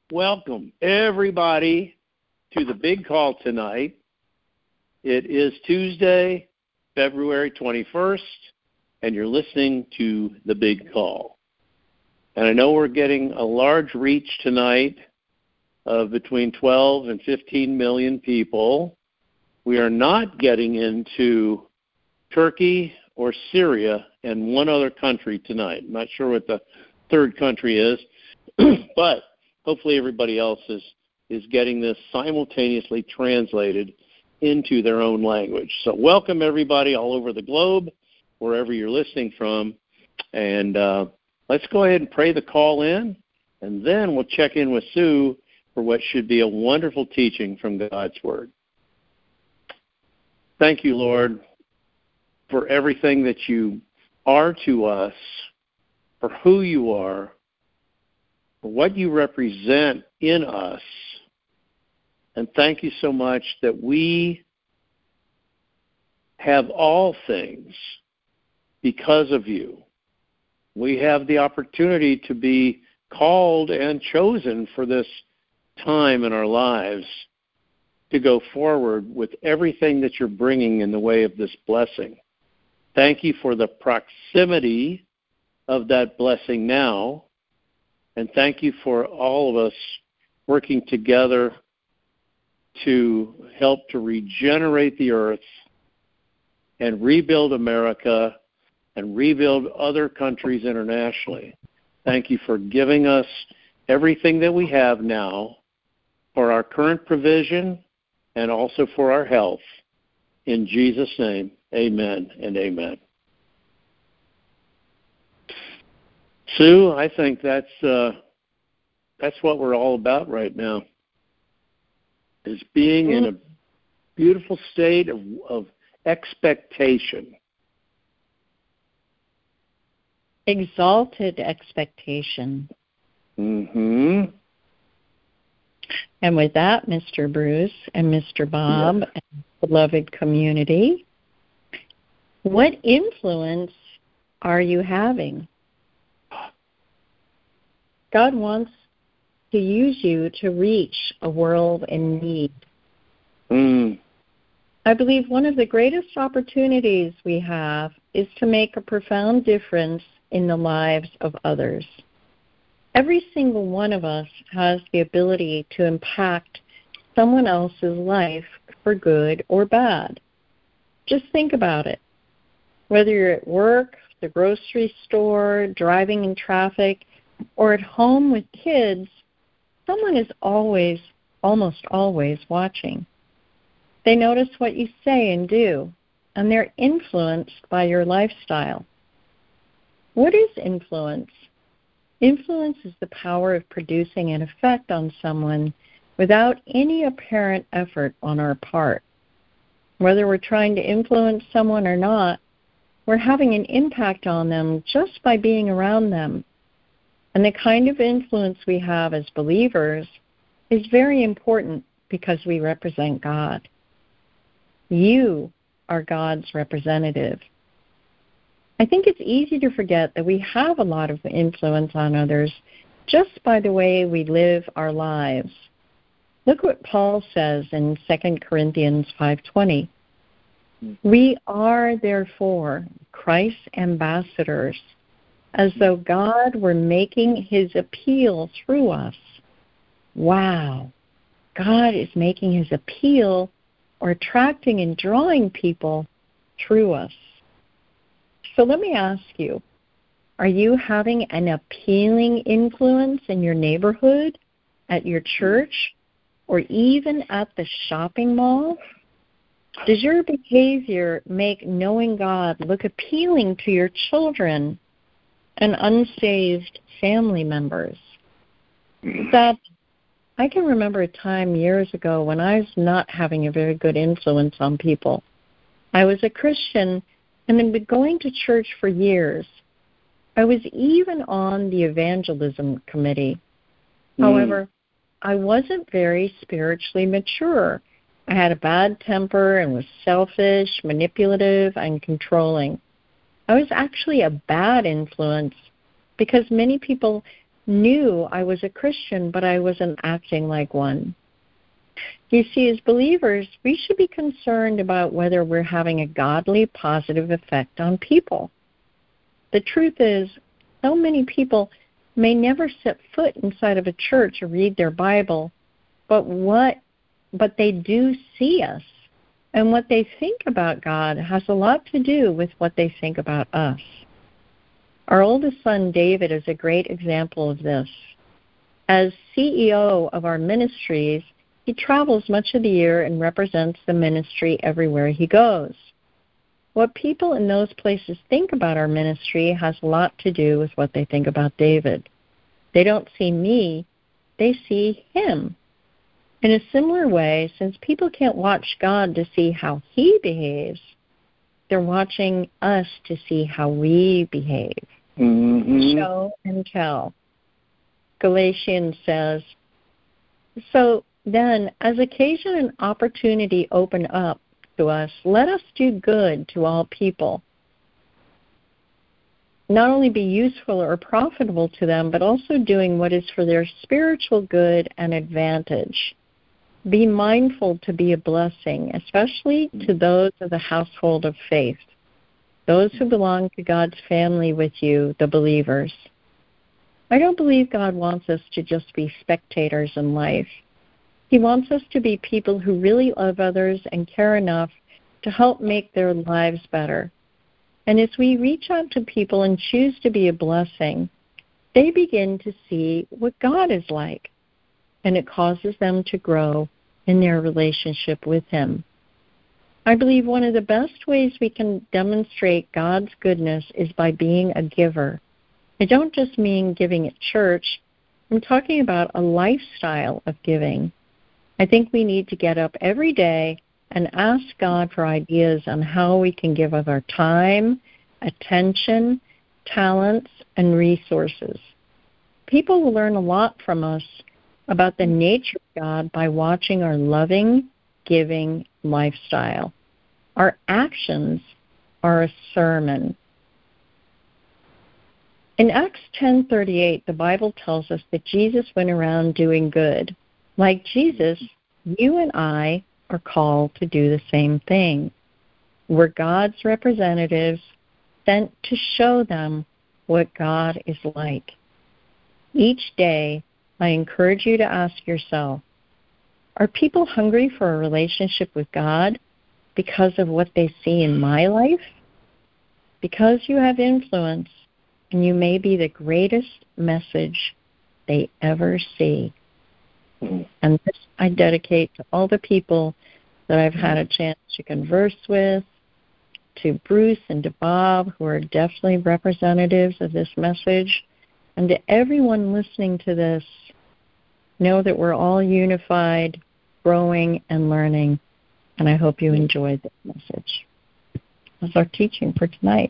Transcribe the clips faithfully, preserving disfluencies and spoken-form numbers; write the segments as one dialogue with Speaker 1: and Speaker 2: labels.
Speaker 1: welcome everybody to the big call tonight. It is Tuesday, February twenty-first, and you're listening to the big call. And I know we're getting a large reach tonight of between twelve and fifteen million people. We are not getting into Turkey or Syria and one other country tonight. I'm not sure what the third country is, but hopefully everybody else is, is getting this simultaneously translated into their own language. So welcome everybody all over the globe, wherever you're listening from. And uh, let's go ahead and pray the call in, and then we'll check in with Sue for what should be a wonderful teaching from God's Word. Thank you, Lord, for everything that you are to us, for who you are, for what you represent in us. And thank you so much that we have all things because of you. We have the opportunity to be called and chosen for this time in our lives to go forward with everything that you're bringing in the way of this blessing. Thank you for the proximity of that blessing now, and thank you for all of us working together to help to regenerate the earth and rebuild America and rebuild other countries internationally. Thank you for giving us everything that we have now for our current provision and also for our health. In Jesus' name, amen and amen. Sue, I think that's uh, that's what we're all about right now, is being in a beautiful state of, of expectation.
Speaker 2: Exalted expectation.
Speaker 1: Mm-hmm.
Speaker 2: And with that, Mister Bruce and Mister Bob,
Speaker 1: yes.
Speaker 2: and beloved community, what influence are you having? God wants to use you to reach a world in need.
Speaker 1: Mm.
Speaker 2: I believe one of the greatest opportunities we have is to make a profound difference in the lives of others. Every single one of us has the ability to impact someone else's life for good or bad. Just think about it. Whether you're at work, the grocery store, driving in traffic, or at home with kids, someone is always, almost always watching. They notice what you say and do, and they're influenced by your lifestyle. What is influence? Influence is the power of producing an effect on someone without any apparent effort on our part. Whether we're trying to influence someone or not, we're having an impact on them just by being around them. And the kind of influence we have as believers is very important because we represent God. You are God's representative. I think it's easy to forget that we have a lot of influence on others just by the way we live our lives. Look what Paul says in Second Corinthians five twenty. We are, therefore, Christ's ambassadors, as though God were making his appeal through us. Wow. God is making his appeal or attracting and drawing people through us. So let me ask you, are you having an appealing influence in your neighborhood, at your church, or even at the shopping mall? Does your behavior make knowing God look appealing to your children and unsaved family members? That I can remember a time years ago when I was not having a very good influence on people. I was a Christian and had been going to church for years. I was even on the evangelism committee. Mm. However, I wasn't very spiritually mature. I had a bad temper and was selfish, manipulative, and controlling. I was actually a bad influence because many people knew I was a Christian, but I wasn't acting like one. You see, as believers, we should be concerned about whether we're having a godly, positive effect on people. The truth is, so many people may never set foot inside of a church or read their Bible, but what but they do see us. And what they think about God has a lot to do with what they think about us. Our oldest son, David, is a great example of this. As C E O of our ministries, he travels much of the year and represents the ministry everywhere he goes. What people in those places think about our ministry has a lot to do with what they think about David. They don't see me, they see him. In a similar way, since people can't watch God to see how he behaves, they're watching us to see how we behave.
Speaker 1: Mm-hmm.
Speaker 2: Show and tell. Galatians says, so then, as occasion and opportunity open up to us, let us do good to all people. Not only be useful or profitable to them, but also doing what is for their spiritual good and advantage. Be mindful to be a blessing, especially to those of the household of faith, those who belong to God's family with you, the believers. I don't believe God wants us to just be spectators in life. He wants us to be people who really love others and care enough to help make their lives better. And as we reach out to people and choose to be a blessing, they begin to see what God is like, and it causes them to grow in their relationship with him. I believe one of the best ways we can demonstrate God's goodness is by being a giver. I don't just mean giving at church. I'm talking about a lifestyle of giving. I think we need to get up every day and ask God for ideas on how we can give of our time, attention, talents, and resources. People will learn a lot from us about the nature of God by watching our loving, giving lifestyle. Our actions are a sermon. In Acts ten thirty-eight, the Bible tells us that Jesus went around doing good. Like Jesus, you and I are called to do the same thing. We're God's representatives sent to show them what God is like. Each day, I encourage you to ask yourself, are people hungry for a relationship with God because of what they see in my life? Because you have influence, and you may be the greatest message they ever see. And this I dedicate to all the people that I've had a chance to converse with, to Bruce and to Bob, who are definitely representatives of this message, and to everyone listening to this. Know that we're all unified, growing, and learning, and I hope you enjoyed this message. That's our teaching for tonight.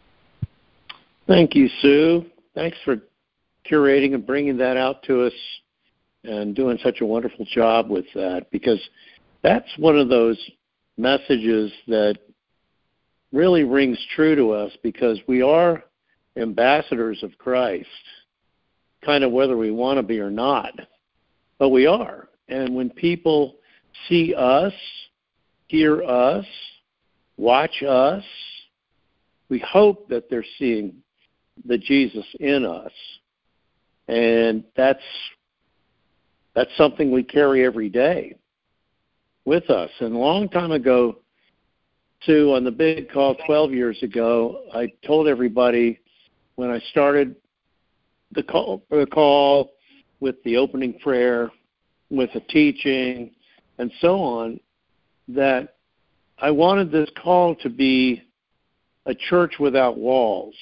Speaker 1: Thank you, Sue. Thanks for curating and bringing that out to us and doing such a wonderful job with that, because that's one of those messages that really rings true to us, because we are ambassadors of Christ, kind of whether we want to be or not. But we are. And when people see us, hear us, watch us, we hope that they're seeing the Jesus in us. And that's that's something we carry every day with us. And a long time ago, Sue, on the big call twelve years ago, I told everybody when I started the call, the call with the opening prayer, with the teaching, and so on, that I wanted this call to be a church without walls.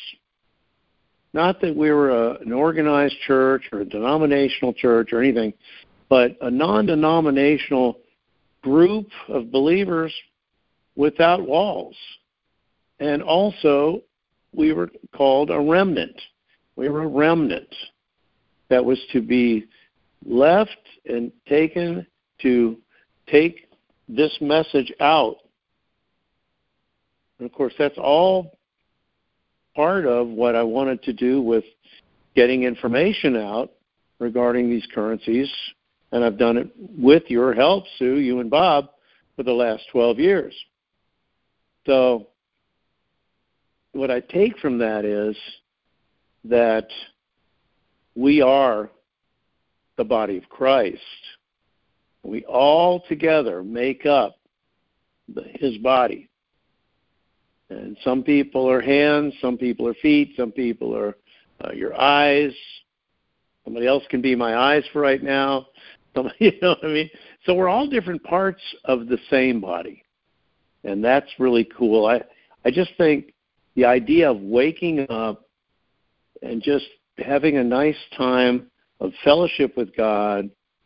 Speaker 1: Not that we were a, an organized church or a denominational church or anything, but a non-denominational group of believers without walls. And also, we were called a remnant. We were a remnant that was to be left and taken to take this message out. And of course, that's all part of what I wanted to do with getting information out regarding these currencies, and I've done it with your help, Sue, you and Bob, for the last twelve years. So what I take from that is that we are the body of Christ. We all together make up the, his body. And some people are hands, some people are feet, some people are uh, your eyes. Somebody else can be my eyes for right now. Somebody, you know what I mean? So we're all different parts of the same body. And that's really cool. I, I just think the idea of waking up and just having a nice time of fellowship with God,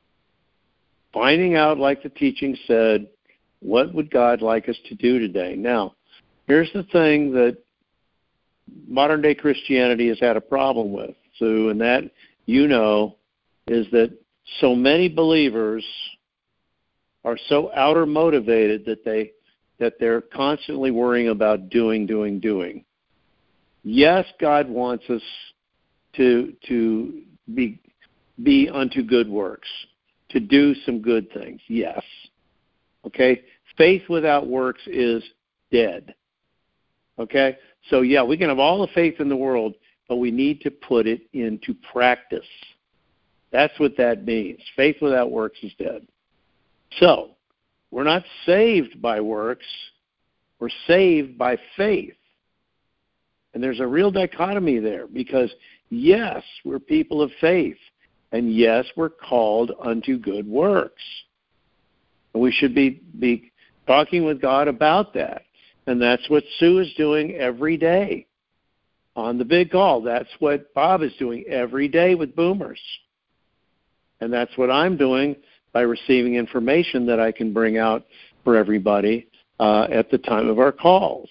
Speaker 1: finding out, like the teaching said, what would God like us to do today? Now, here's the thing that modern-day Christianity has had a problem with, Sue, and that, you know, is that so many believers are so outer motivated that they that they're constantly worrying about doing, doing, doing. Yes, God wants us to to be be unto good works, to do some good things. Yes. Okay? Faith without works is dead. Okay? So, yeah, we can have all the faith in the world, but we need to put it into practice. That's what that means. Faith without works is dead. So, we're not saved by works. We're saved by faith. And there's a real dichotomy there because, yes, we're people of faith. And, yes, we're called unto good works. And we should be, be talking with God about that. And that's what Sue is doing every day on the big call. That's what Bob is doing every day with Boomers. And that's what I'm doing by receiving information that I can bring out for everybody uh, at the time of our calls.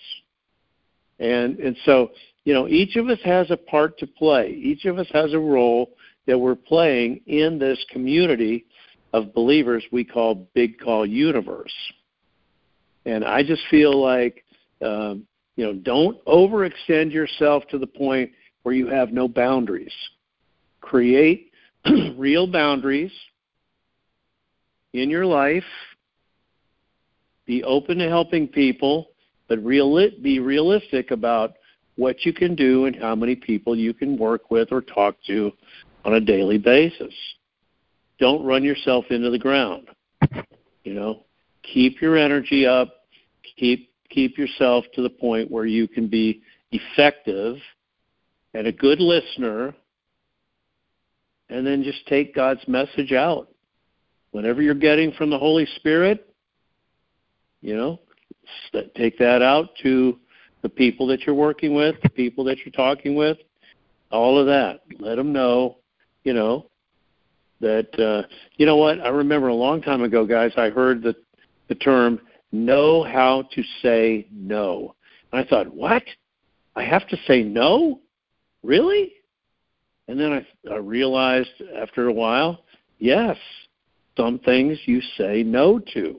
Speaker 1: And and so, you know, each of us has a part to play. Each of us has a role that we're playing in this community of believers we call Big Call Universe. And I just feel like, um, you know, don't overextend yourself to the point where you have no boundaries. Create real boundaries in your life. Be open to helping people, but real, be realistic about what you can do and how many people you can work with or talk to on a daily basis. Don't run yourself into the ground. You know, keep your energy up. Keep keep yourself to the point where you can be effective and a good listener, and then just take God's message out. Whatever you're getting from the Holy Spirit, you know, take that out to the people that you're working with, the people that you're talking with, all of that. Let them know, you know, that, uh, you know what, I remember a long time ago, guys, I heard the, the term, know how to say no. And I thought, what? I have to say no? Really? And then I, I realized after a while, yes, some things you say no to.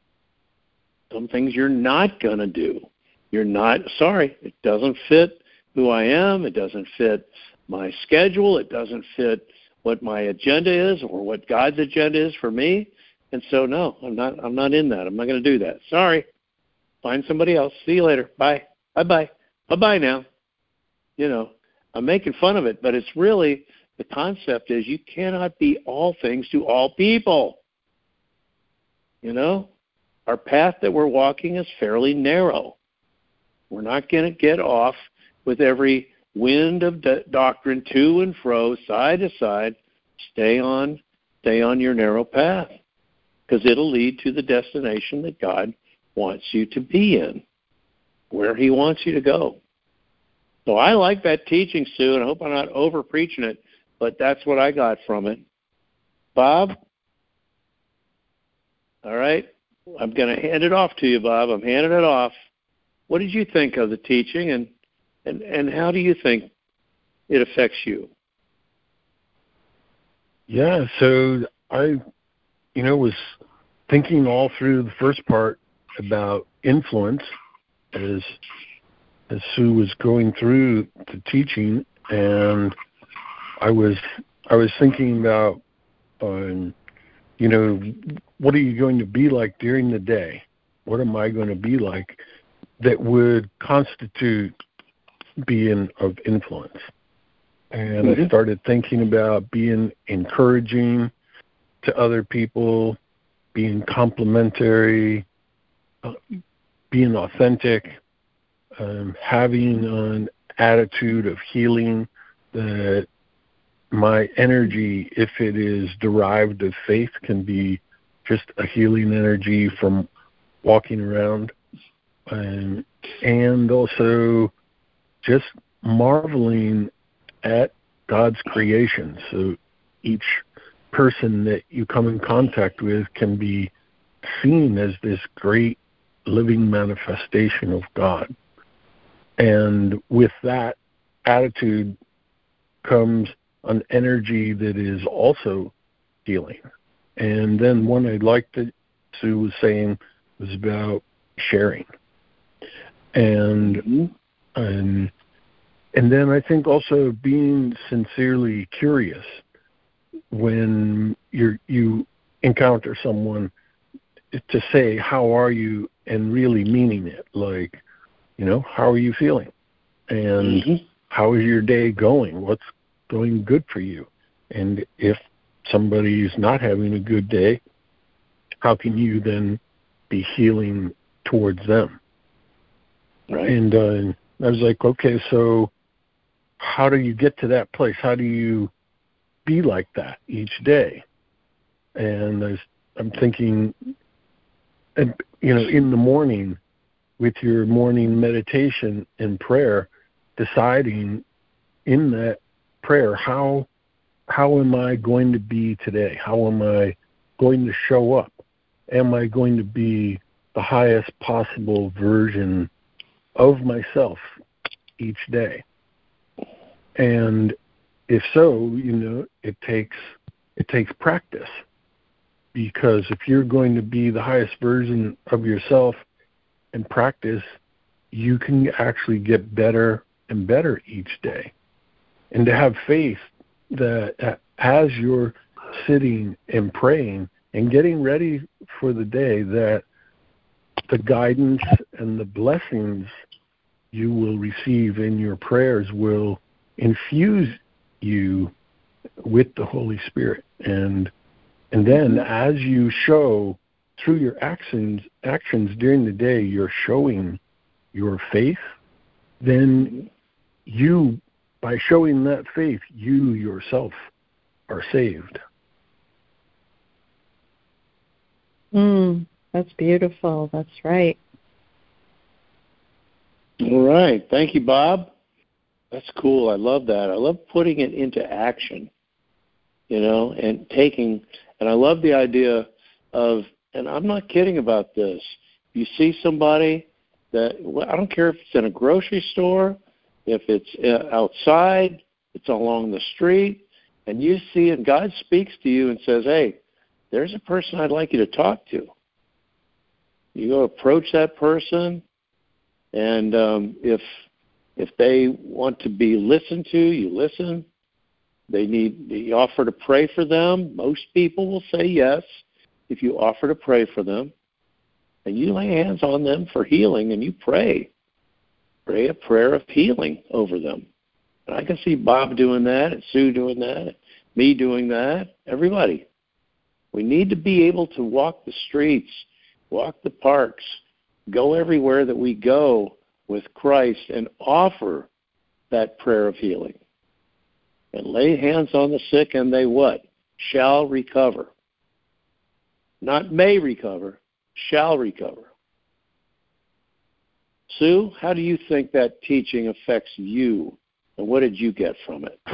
Speaker 1: Some things you're not going to do. You're not, sorry, it doesn't fit who I am. It doesn't fit my schedule. It doesn't fit what my agenda is or what God's agenda is for me. And so, no, I'm not I'm not in that. I'm not going to do that. Sorry. Find somebody else. See you later. Bye. Bye-bye. Bye-bye now. You know, I'm making fun of it, but it's really, the concept is you cannot be all things to all people. You know, our path that we're walking is fairly narrow. We're not going to get off with every wind of do- doctrine to and fro, side to side. Stay on, stay on your narrow path, because it'll lead to the destination that God wants you to be in, where he wants you to go. So I like that teaching, Sue, and I hope I'm not over-preaching it, but that's what I got from it. Bob? All right. I'm going to hand it off to you, Bob. I'm handing it off. What did you think of the teaching, and, and, and how do you think it affects you?
Speaker 3: Yeah, so I, you know, was thinking all through the first part about influence as as Sue was going through the teaching, and I was I was thinking about, um, you know, what are you going to be like during the day? What am I going to be like that would constitute being of influence? And mm-hmm. I started thinking about being encouraging to other people, being complimentary, uh, being authentic, um, having an attitude of healing, that my energy, if it is derived of faith, can be just a healing energy from walking around, and, and also just marveling at God's creation. So each person that you come in contact with can be seen as this great living manifestation of God. And with that attitude comes an energy that is also healing. And then one I liked that Sue was saying was about sharing. And mm-hmm. and and then I think also being sincerely curious when you you encounter someone, to say, how are you, and really meaning it. Like, you know, how are you feeling? And mm-hmm. how is your day going? What's going good for you? And if somebody is not having a good day, how can you then be healing towards them? Right. And uh, I was like, okay, so how do you get to that place? How do you be like that each day? And I was, I'm thinking, and you know, in the morning, with your morning meditation and prayer, deciding in that prayer, how how am I going to be today? How am I going to show up? Am I going to be the highest possible version of myself each day? And if so, you know, it takes it takes practice. Because if you're going to be the highest version of yourself in practice, you can actually get better and better each day. And to have faith that as you're sitting and praying and getting ready for the day, that the guidance and the blessings you will receive in your prayers will infuse you with the Holy Spirit. And and then as you show through your actions actions during the day, you're showing your faith, then you, by showing that faith, you yourself are saved.
Speaker 2: Mm, that's beautiful. That's right.
Speaker 1: All right. Thank you, Bob. That's cool. I love that. I love putting it into action, you know, and taking, and I love the idea of, and I'm not kidding about this. You see somebody that, well, I don't care if it's in a grocery store, if it's outside, it's along the street, and you see, and God speaks to you and says, hey, there's a person I'd like you to talk to. You go approach that person, and um, if if they want to be listened to, you listen. They need, you offer to pray for them. Most people will say yes if you offer to pray for them. And you lay hands on them for healing, and you pray. Pray a prayer of healing over them. And I can see Bob doing that, and Sue doing that, and me doing that, everybody. We need to be able to walk the streets, walk the parks, go everywhere that we go with Christ and offer that prayer of healing. And lay hands on the sick, and they what? Shall recover. Not may recover, shall recover. Sue, how do you think that teaching affects you, and what did you get from it?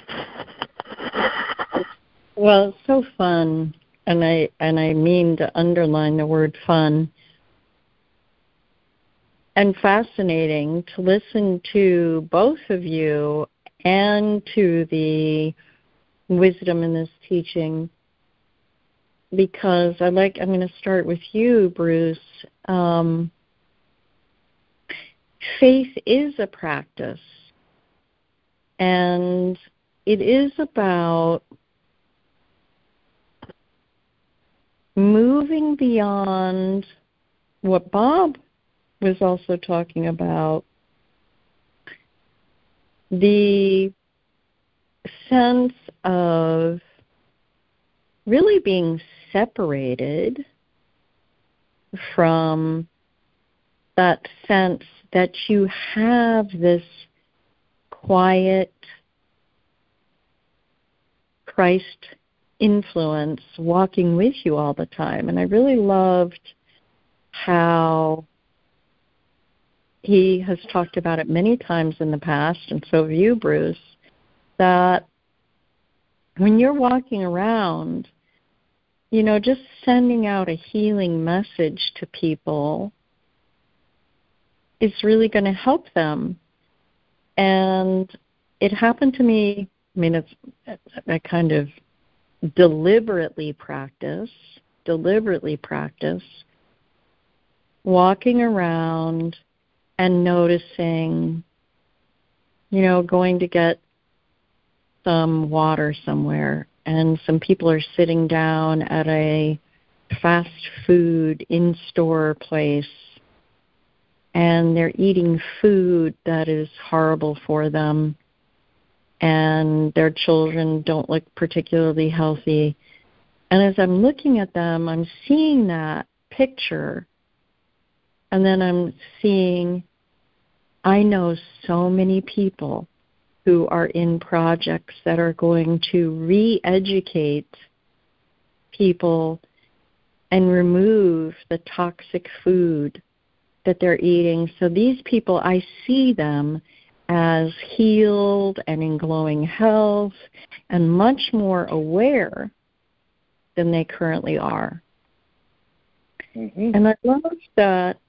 Speaker 2: Well, it's so fun, and I and I mean to underline the word fun, and fascinating to listen to both of you and to the wisdom in this teaching. Because I like, I'm going to start with you, Bruce. Um, faith is a practice. And it is about moving beyond what Bob was also talking about, the sense of really being separated from that sense that you have this quiet Christ influence walking with you all the time. And I really loved how he has talked about it many times in the past, and so have you, Bruce, that when you're walking around, you know, just sending out a healing message to people is really going to help them. And it happened to me, I mean, it's I kind of deliberately practice, deliberately practice walking around and noticing, you know, going to get some water somewhere, and some people are sitting down at a fast food in-store place, and they're eating food that is horrible for them, and their children don't look particularly healthy. And as I'm looking at them, I'm seeing that picture, and then I'm seeing, I know so many people who are in projects that are going to re-educate people and remove the toxic food that they're eating. So these people, I see them as healed and in glowing health and much more aware than they currently are. Mm-hmm. And I love that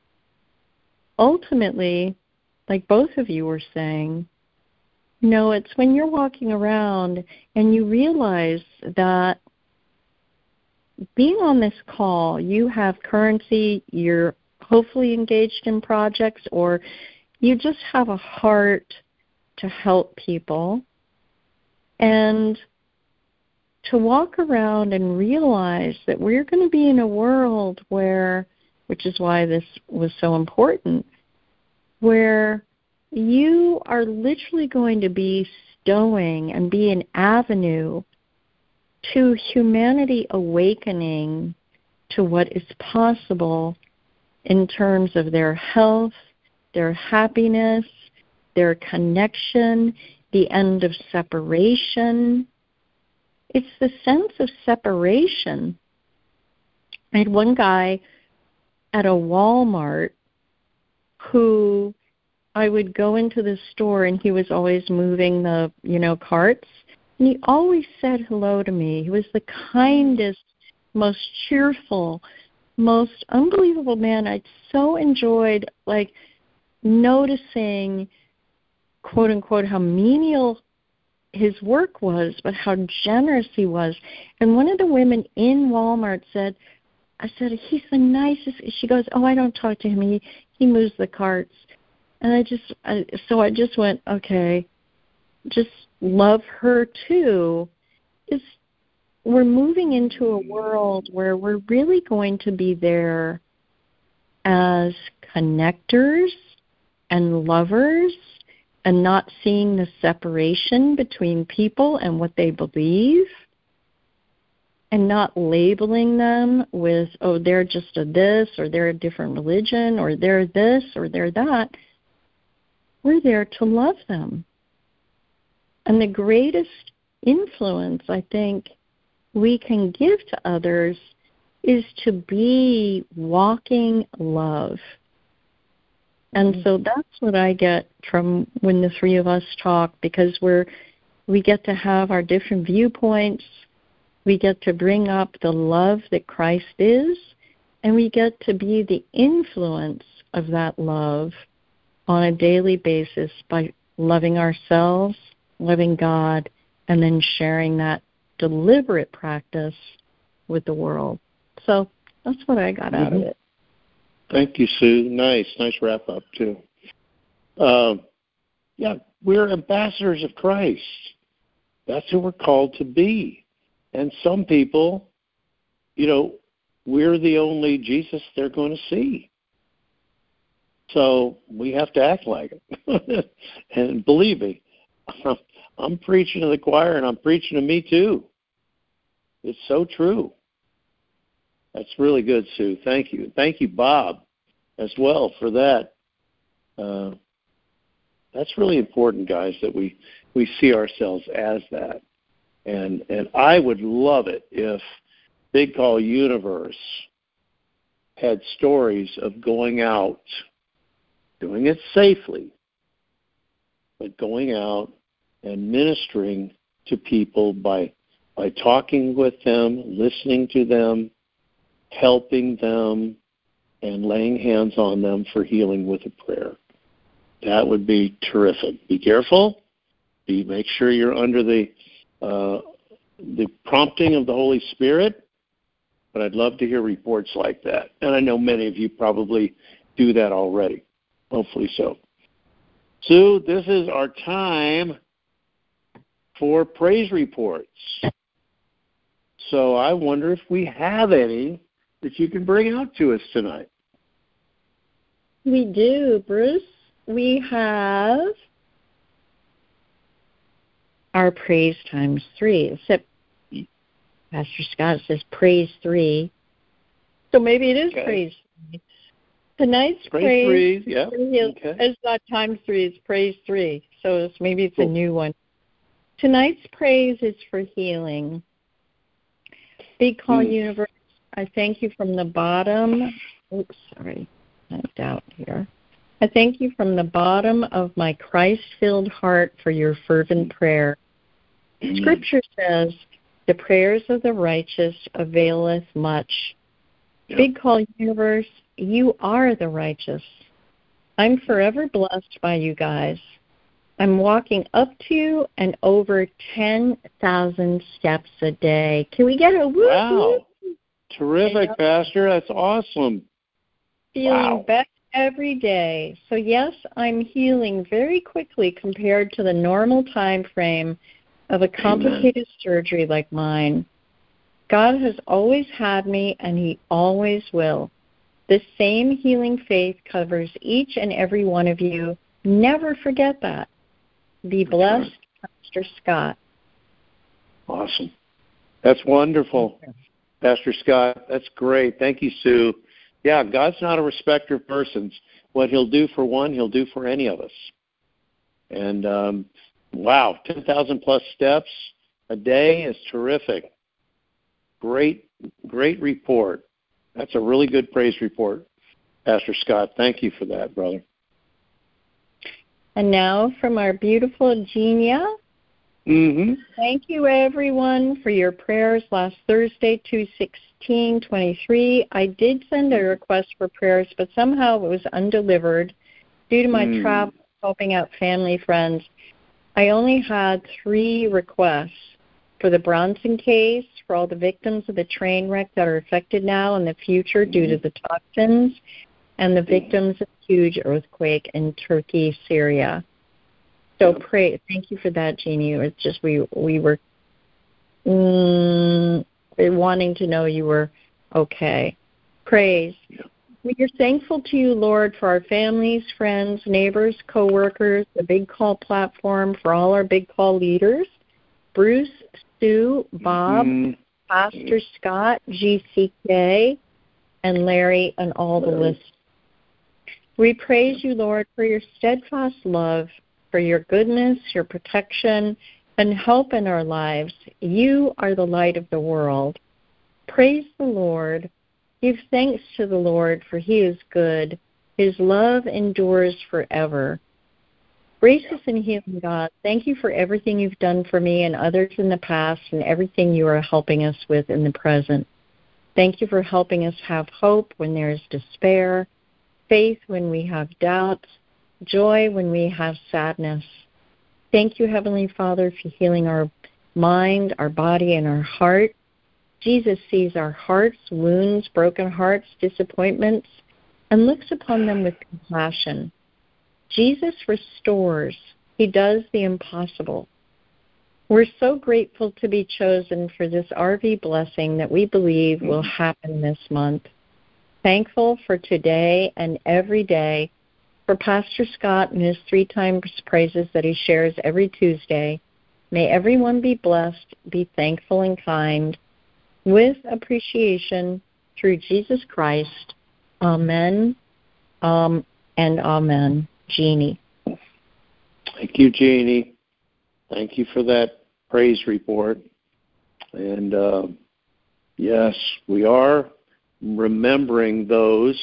Speaker 2: ultimately, like both of you were saying, you know, it's when you're walking around and you realize that being on this call, you have currency, you're hopefully engaged in projects, or you just have a heart to help people. And to walk around and realize that we're going to be in a world where, which is why this was so important, where you are literally going to be stowing and be an avenue to humanity awakening to what is possible in terms of their health, their happiness, their connection, the end of separation. It's the sense of separation. I had one guy at a Walmart who I would go into the store, and he was always moving the, you know, carts, and he always said hello to me. He was the kindest, most cheerful, most unbelievable man. I so enjoyed, like, noticing, quote unquote, how menial his work was, but how generous he was. And one of the women in Walmart said, I said, he's the nicest. She goes, oh, I don't talk to him. He he moves the carts. And I just, I, so I just went, okay, just love her too. It's, we're moving into a world where we're really going to be there as connectors and lovers, and not seeing the separation between people and what they believe, and not labeling them with, oh, they're just a this, or they're a different religion, or they're this, or they're that. We're there to love them. And the greatest influence, I think, we can give to others is to be walking love. And so that's what I get from when the three of us talk, because we're we get to have our different viewpoints. We get to bring up the love that Christ is, and we get to be the influence of that love on a daily basis by loving ourselves, loving God, and then sharing that deliberate practice with the world. So that's what I got mm-hmm. out of it.
Speaker 1: Thank you, Sue. Nice, nice wrap up too. Uh, yeah, we're ambassadors of Christ. That's who we're called to be. And some people, you know, we're the only Jesus they're going to see. So we have to act like it. And believe me, I'm preaching to the choir, and I'm preaching to me too. It's so true. That's really good, Sue. Thank you. Thank you, Bob, as well, for that. Uh, that's really important, guys, that we, we see ourselves as that. And and I would love it if Big Call Universe had stories of going out, doing it safely, but going out and ministering to people by by talking with them, listening to them, helping them, and laying hands on them for healing with a prayer. That would be terrific. Be careful. Be make sure you're under the uh, the prompting of the Holy Spirit. But I'd love to hear reports like that, and I know many of you probably do that already. Hopefully so. Sue, this is our time for praise reports. So I wonder if we have any that you can bring out to us tonight.
Speaker 2: We do, Bruce. We have our praise times three, except Pastor Scott says praise three. So maybe it is okay. Praise three. Tonight's praise, praise
Speaker 1: three, yeah.
Speaker 2: Okay. It's not times three, it's praise three. So it's, maybe it's cool. A new one. Tonight's praise is for healing. Big Call mm. Universe, I thank you from the bottom. Oops, sorry, I doubt here. I thank you from the bottom of my Christ-filled heart for your fervent prayer. Mm. Scripture says, the prayers of the righteous availeth much. Yep. Big Call Universe, you are the righteous. I'm forever blessed by you guys. I'm walking up to and over ten thousand steps a day. Can we get a woo?
Speaker 1: Wow. Terrific, Pastor. That's awesome.
Speaker 2: Feeling
Speaker 1: wow.
Speaker 2: better every day. So, yes, I'm healing very quickly compared to the normal time frame of a complicated Amen. Surgery like mine. God has always had me, and he always will. This same healing faith covers each and every one of you. Never forget that. Be blessed, Pastor Scott.
Speaker 1: Awesome. That's wonderful, Pastor Scott. That's great. Thank you, Sue. Yeah, God's not a respecter of persons. What he'll do for one, he'll do for any of us. And, um, wow, ten thousand plus steps a day is terrific. Great, great report. That's a really good praise report, Pastor Scott. Thank you for that, brother.
Speaker 2: And now from our beautiful Genia.
Speaker 1: Mm-hmm.
Speaker 2: Thank you, everyone, for your prayers last Thursday, two sixteen twenty-three. I did send a request for prayers, but somehow it was undelivered due to my mm. travel, helping out family, friends. I only had three requests for the Bronson case, for all the victims of the train wreck that are affected now in the future mm. due to the toxins, and the victims of the huge earthquake in Turkey, Syria. So pray. Thank you for that, Jeannie. It's just we we were mm, wanting to know you were okay. Praise. Yeah. We are thankful to you, Lord, for our families, friends, neighbors, co-workers, the Big Call platform, for all our Big Call leaders, Bruce, Sue, Bob, mm-hmm. Pastor Scott, G C K, and Larry, and all the listeners. We praise you, Lord, for your steadfast love, for your goodness, your protection, and help in our lives. You are the light of the world. Praise the Lord. Give thanks to the Lord, for he is good. His love endures forever. Gracious and healing God, thank you for everything you've done for me and others in the past and everything you are helping us with in the present. Thank you for helping us have hope when there is despair, faith when we have doubts, joy when we have sadness. Thank you, Heavenly Father, for healing our mind, our body, and our heart. Jesus sees our hearts, wounds, broken hearts, disappointments, and looks upon them with compassion. Jesus restores. He does the impossible. We're so grateful to be chosen for this R V blessing that we believe mm-hmm. will happen this month. Thankful for today and every day, for Pastor Scott and his three times praises that he shares every Tuesday. May everyone be blessed, be thankful and kind, with appreciation through Jesus Christ. Amen um, and amen. Jeannie.
Speaker 1: Thank you, Jeannie. Thank you for that praise report. And uh, yes, we are remembering those.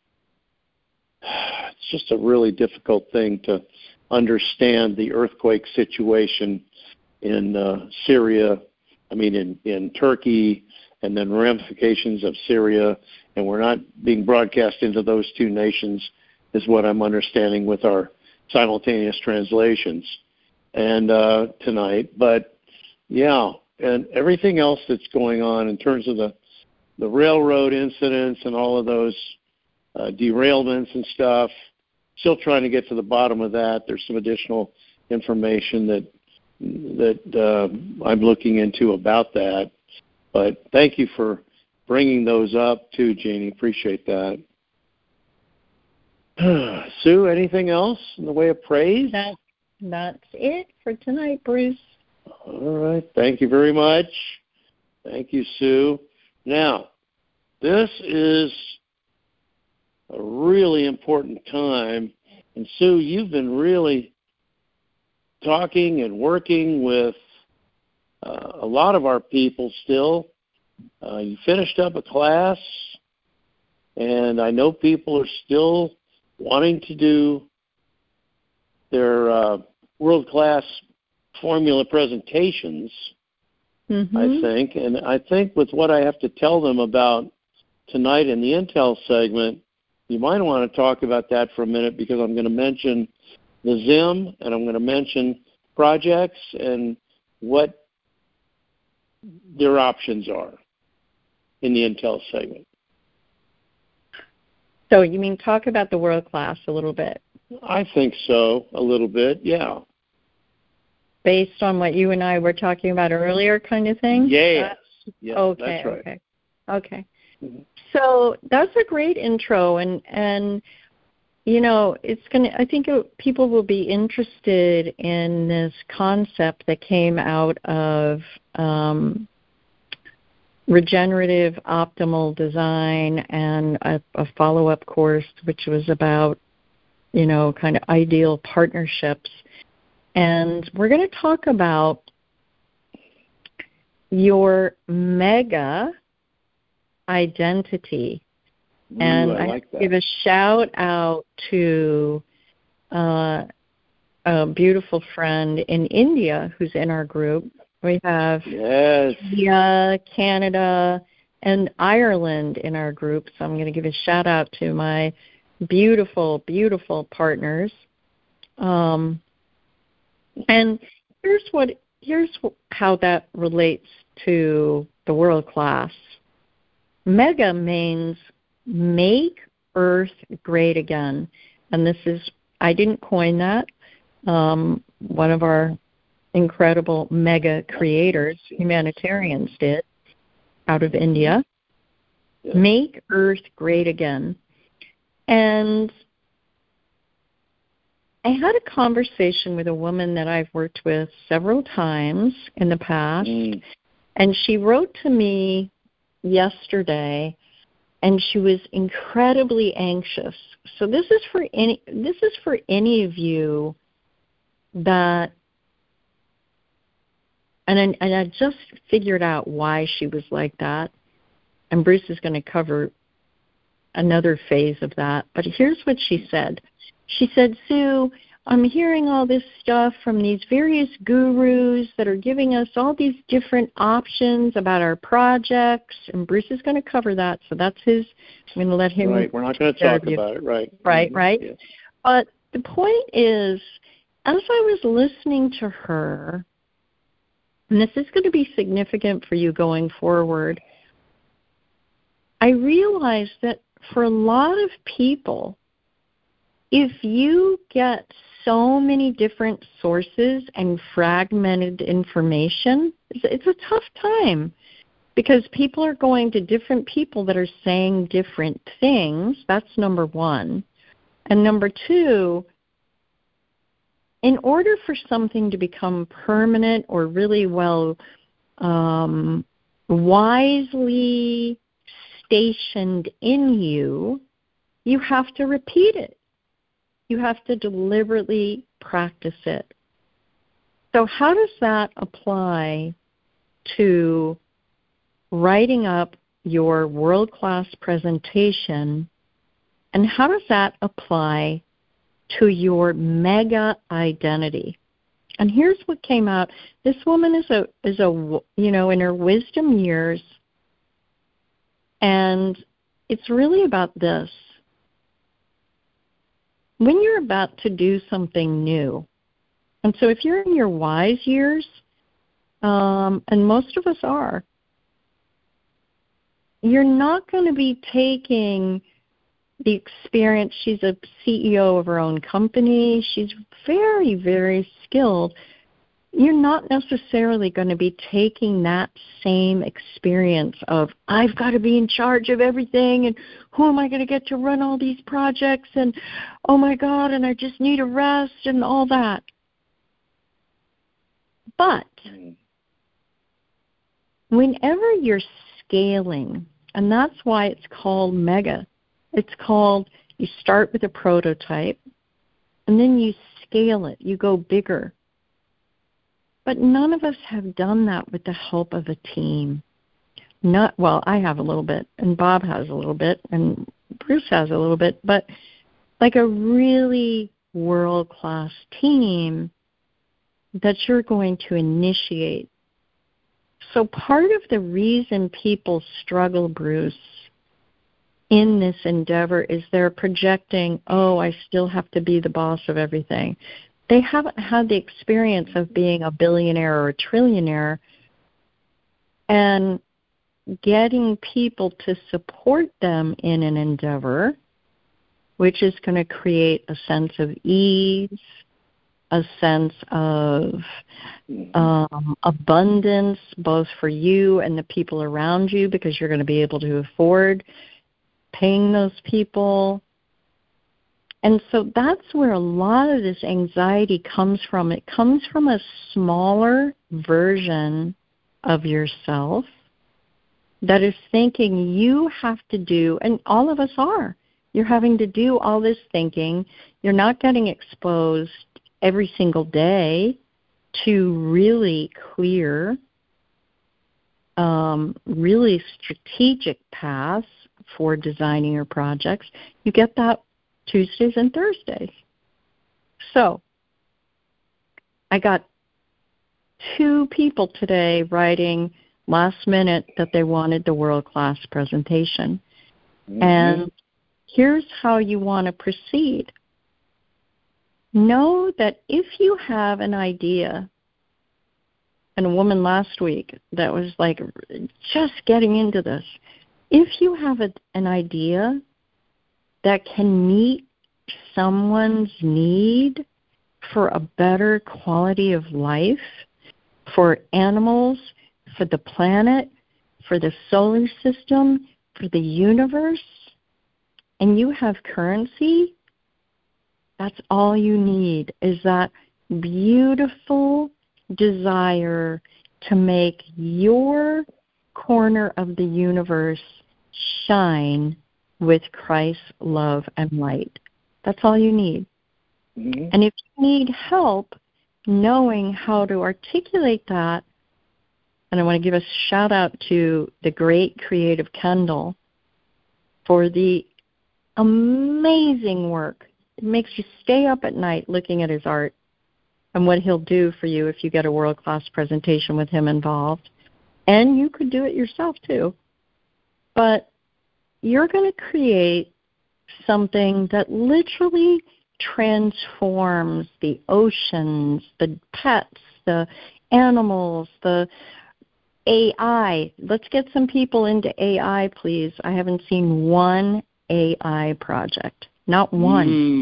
Speaker 1: It's just a really difficult thing to understand the earthquake situation in uh, Syria, I mean in, in Turkey, and then ramifications of Syria, and we're not being broadcast into those two nations, is what I'm understanding with our simultaneous translations and uh, tonight. But, yeah, and everything else that's going on in terms of the, the railroad incidents and all of those uh, derailments and stuff, still trying to get to the bottom of that. There's some additional information that that uh, I'm looking into about that. But thank you for bringing those up, too, Jeannie. Appreciate that. Sue, anything else in the way of praise?
Speaker 2: That, that's it for tonight, Bruce.
Speaker 1: All right. Thank you very much. Thank you, Sue. Now, this is a really important time. And, Sue, you've been really talking and working with uh, a lot of our people still. Uh, you finished up a class, and I know people are still wanting to do their uh, world-class formula presentations, mm-hmm. I think. And I think with what I have to tell them about tonight in the Intel segment, you might want to talk about that for a minute, because I'm going to mention the Zim, and I'm going to mention projects and what their options are in the Intel segment.
Speaker 2: So you mean talk about the world class a little bit?
Speaker 1: I think so, a little bit, yeah.
Speaker 2: Based on what you and I were talking about earlier, kind of thing?
Speaker 1: Yes. Yeah,
Speaker 2: okay,
Speaker 1: that's right.
Speaker 2: okay. Okay. Mm-hmm. So that's a great intro, and and you know, it's going to, I think it, people will be interested in this concept that came out of um, regenerative optimal design and a, a follow-up course, which was about, you know, kind of ideal partnerships. And we're going to talk about your mega identity. And
Speaker 1: Ooh, I,
Speaker 2: I
Speaker 1: like that.
Speaker 2: give a shout out to uh, a beautiful friend in India who's in our group. We have
Speaker 1: yes.
Speaker 2: India, Canada, and Ireland in our group. So I'm going to give a shout out to my beautiful, beautiful partners. Um, and here's what here's how that relates to the world class. Mega means make Earth great again. And this is, I didn't coin that. Um, one of our incredible mega creators, humanitarians, did, out of India. Yeah. Make Earth great again. And I had a conversation with a woman that I've worked with several times in the past, mm. and she wrote to me yesterday, and she was incredibly anxious. So this is for any this is for any of you that, and I, and I just figured out why she was like that. And Bruce is going to cover another phase of that. But here's what she said. She said, Sue, I'm hearing all this stuff from these various gurus that are giving us all these different options about our projects, and Bruce is going to cover that, so that's his. I'm going to let him.
Speaker 1: Right, we're not going to talk about it, right.
Speaker 2: Right,
Speaker 1: mm-hmm.
Speaker 2: right.
Speaker 1: Yes.
Speaker 2: But the point is, as I was listening to her, and this is going to be significant for you going forward, I realized that for a lot of people, if you get so many different sources and fragmented information, it's, it's a tough time because people are going to different people that are saying different things. That's number one. And number two, in order for something to become permanent or really well um, wisely stationed in you, you have to repeat it. You have to deliberately practice it. So how does that apply to writing up your world-class presentation, and how does that apply to your mega identity? And here's what came out. This woman is a is a you know in her wisdom years, and it's really about this. When you're about to do something new, and so if you're in your wise years, um, and most of us are, you're not going to be taking the experience. She's a C E O of her own company. She's very, very skilled. You're not necessarily going to be taking that same experience of, I've got to be in charge of everything, and who am I going to get to run all these projects, and oh my God, and I just need a rest, and all that. But whenever you're scaling, and that's why it's called mega, it's called, you start with a prototype, and then you scale it, you go bigger. But none of us have done that with the help of a team. Not well, I have a little bit, and Bob has a little bit, and Bruce has a little bit, but like a really world-class team that you're going to initiate. So part of the reason people struggle, Bruce, in this endeavor is they're projecting, oh, I still have to be the boss of everything. They haven't had the experience of being a billionaire or a trillionaire and getting people to support them in an endeavor, which is going to create a sense of ease, a sense of um, abundance, both for you and the people around you, because you're going to be able to afford paying those people. And so that's where a lot of this anxiety comes from. It comes from a smaller version of yourself that is thinking you have to do, and all of us are, you're having to do all this thinking. You're not getting exposed every single day to really clear, um, really strategic paths for designing your projects. You get that Tuesdays and Thursdays. So I got two people today writing last minute that they wanted the world-class presentation. Mm-hmm. And here's how you want to proceed. Know that if you have an idea, and a woman last week that was like just getting into this, if you have a, an idea that can meet someone's need for a better quality of life, for animals, for the planet, for the solar system, for the universe, and you have currency, that's all you need, is that beautiful desire to make your corner of the universe shine with Christ's love and light. That's all you need. Mm-hmm. And if you need help knowing how to articulate that, and I want to give a shout out to the great creative Kendall for the amazing work. It makes you stay up at night looking at his art and what he'll do for you if you get a world-class presentation with him involved. And you could do it yourself too. But you're going to create something that literally transforms the oceans, the pets, the animals, the A I. Let's get some people into A I, please. I haven't seen one A I project. Not one.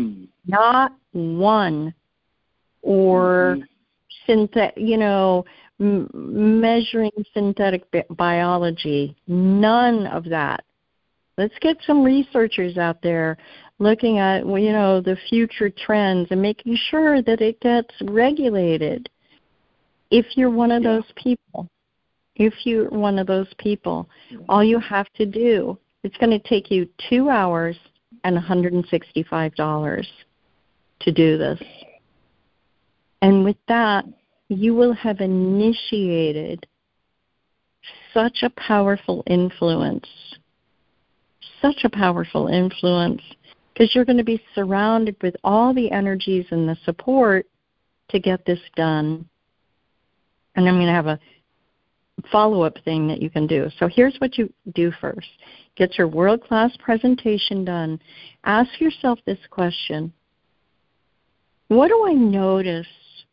Speaker 2: Not one. Or,
Speaker 1: Mm-hmm.
Speaker 2: synthet, you know, m- measuring synthetic bi- biology. None of that. Let's get some researchers out there looking at, well, you know, the future trends and making sure that it gets regulated. If you're one of
Speaker 1: Yeah.
Speaker 2: those people, if you're one of those people, all you have to do, it's going to take you two hours and one hundred sixty-five dollars to do this. And with that, you will have initiated such a powerful influence, such a powerful influence, because you're going to be surrounded with all the energies and the support to get this done. And I'm going to have a follow-up thing that you can do. So here's what you do first. Get your world-class presentation done. Ask yourself this question. What do I notice?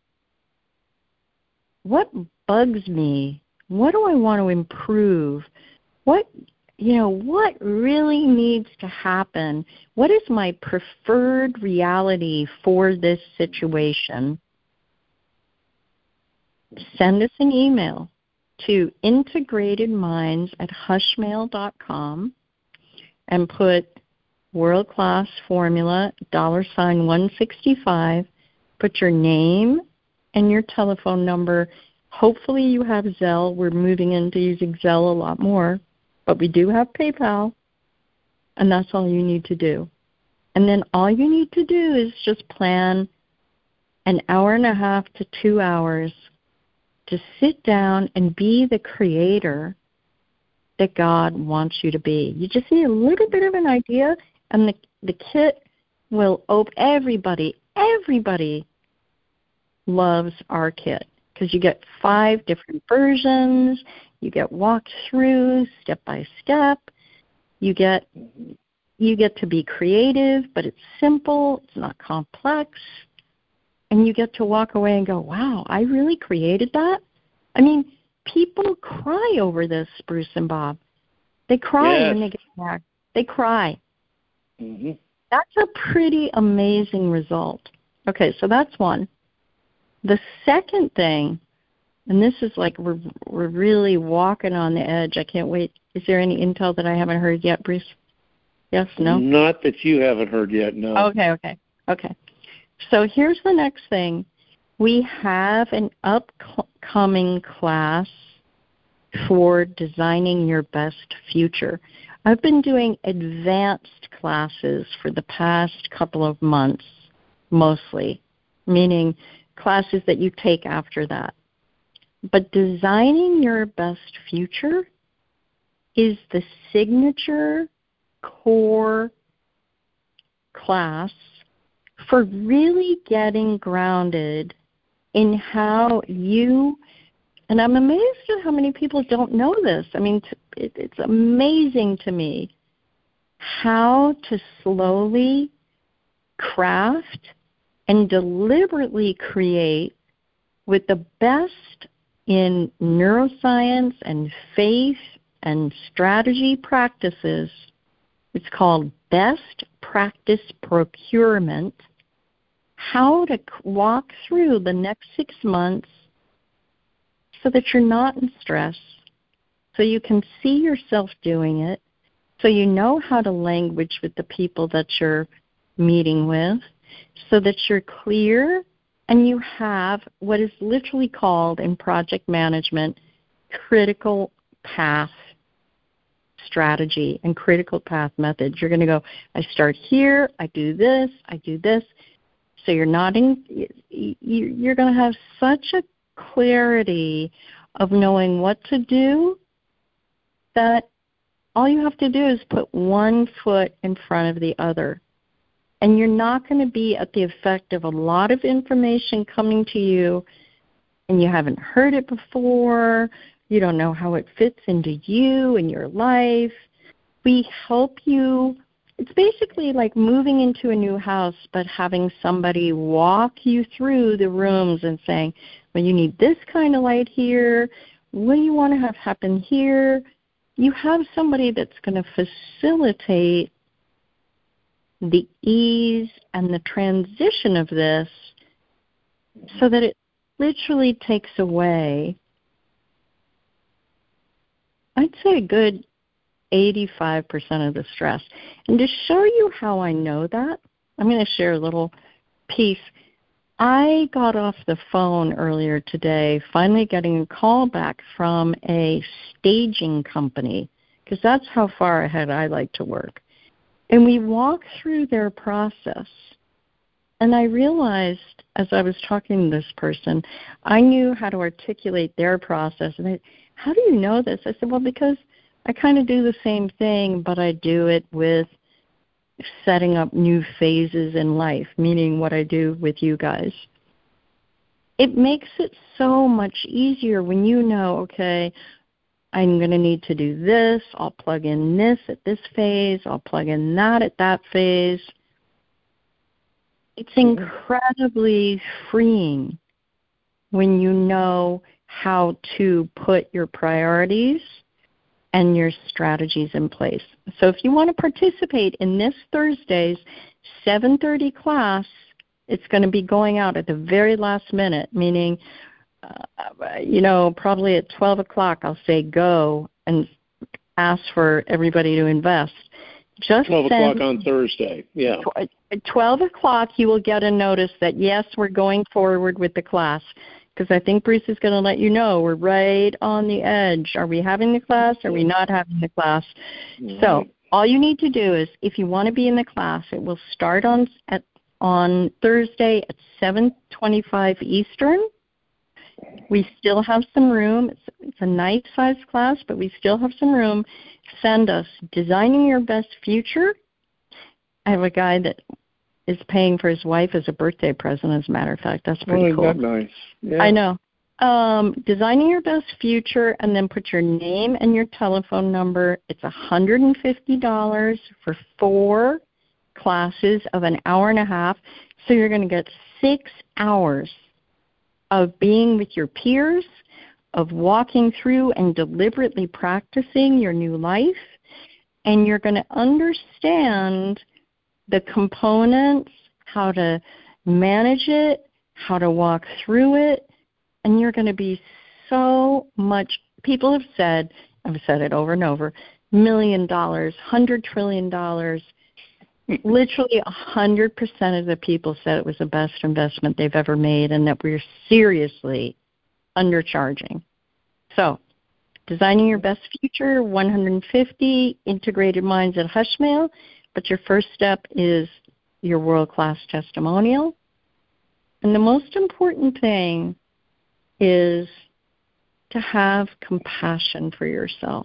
Speaker 2: What bugs me? What do I want to improve? What, you know, what really needs to happen? What is my preferred reality for this situation? Send us an email to integratedminds at hushmail dot com and put world-class formula, dollar sign one sixty-five, put your name and your telephone number. Hopefully you have Zelle. We're moving into using Zelle a lot more, but we do have PayPal, and that's all you need to do. And then all you need to do is just plan an hour and a half to two hours to sit down and be the creator that God wants you to be. You just need a little bit of an idea, and the, the kit will open. Everybody, everybody loves our kit because you get five different versions. You get walked through step by step. You get you get to be creative, but it's simple. It's not complex. And you get to walk away and go, wow, I really created that? I mean, people cry over this, Bruce and Bob. They cry
Speaker 1: Yes.
Speaker 2: when they get back. They cry.
Speaker 1: Mm-hmm.
Speaker 2: That's a pretty amazing result. Okay, so that's one. The second thing, and this is like we're, we're really walking on the edge. I can't wait. Is there any intel that I haven't heard yet, Bruce? Yes, no?
Speaker 1: Not that you haven't heard yet, no.
Speaker 2: Okay, okay, okay. So here's the next thing. We have an upcoming class for designing your best future. I've been doing advanced classes for the past couple of months, mostly, meaning classes that you take after that. But designing your best future is the signature core class for really getting grounded in how you, and I'm amazed at how many people don't know this. I mean, it, it's amazing to me how to slowly craft and deliberately create with the best in neuroscience and faith and strategy practices. It's called Best Practice Procurement, how to walk through the next six months so that you're not in stress, so you can see yourself doing it, so you know how to language with the people that you're meeting with, so that you're clear and you have what is literally called in project management critical path strategy and critical path methods. You're going to go, I start here, I do this, I do this. So you're not in, you're going to have such a clarity of knowing what to do that all you have to do is put one foot in front of the other. And you're not going to be at the effect of a lot of information coming to you and you haven't heard it before. You don't know how it fits into you and your life. We help you. It's basically like moving into a new house, but having somebody walk you through the rooms and saying, well, you need this kind of light here. What do you want to have happen here? You have somebody that's going to facilitate the ease and the transition of this so that it literally takes away, I'd say, a good eighty-five percent of the stress. And to show you how I know that, I'm going to share a little piece. I got off the phone earlier today, finally getting a call back from a staging company, because that's how far ahead I like to work. And we walked through their process. And I realized, as I was talking to this person, I knew how to articulate their process. And they, how do you know this? I said, well, because I kind of do the same thing, but I do it with setting up new phases in life, meaning what I do with you guys. It makes it so much easier when you know, okay, I'm going to need to do this. I'll plug in this at this phase. I'll plug in that at that phase. It's incredibly freeing when you know how to put your priorities and your strategies in place. So if you want to participate in this Thursday's seven thirty class, it's going to be going out at the very last minute, meaning, uh, you know, probably at twelve o'clock I'll say go and ask for everybody to invest. Just
Speaker 1: twelve o'clock on Thursday, yeah.
Speaker 2: At twelve o'clock you will get a notice that, yes, we're going forward with the class, because I think Bruce is going to let you know we're right on the edge. Are we having the class? Are we not having the class? Right. So all you need to do is, if you want to be in the class, it will start on at on Thursday at seven twenty-five Eastern. We still have some room. It's, it's a nice-sized class, but we still have some room. Send us Designing Your Best Future. I have a guy that is paying for his wife as a birthday present, as a matter of fact. That's pretty
Speaker 1: oh,
Speaker 2: cool.
Speaker 1: That's nice. Yeah.
Speaker 2: I know. Um, Designing Your Best Future, and then put your name and your telephone number. It's one hundred fifty dollars for four classes of an hour and a half. So you're going to get six hours of being with your peers, of walking through and deliberately practicing your new life, and you're going to understand the components, how to manage it, how to walk through it, and you're going to be so much, people have said, I've said it over and over, million dollars, hundred trillion dollars, literally one hundred percent of the people said it was the best investment they've ever made and that we're seriously undercharging. So, Designing Your Best Future, one hundred fifty, Integrated Minds at Hushmail. But your first step is your world-class testimonial. And the most important thing is to have compassion for yourself.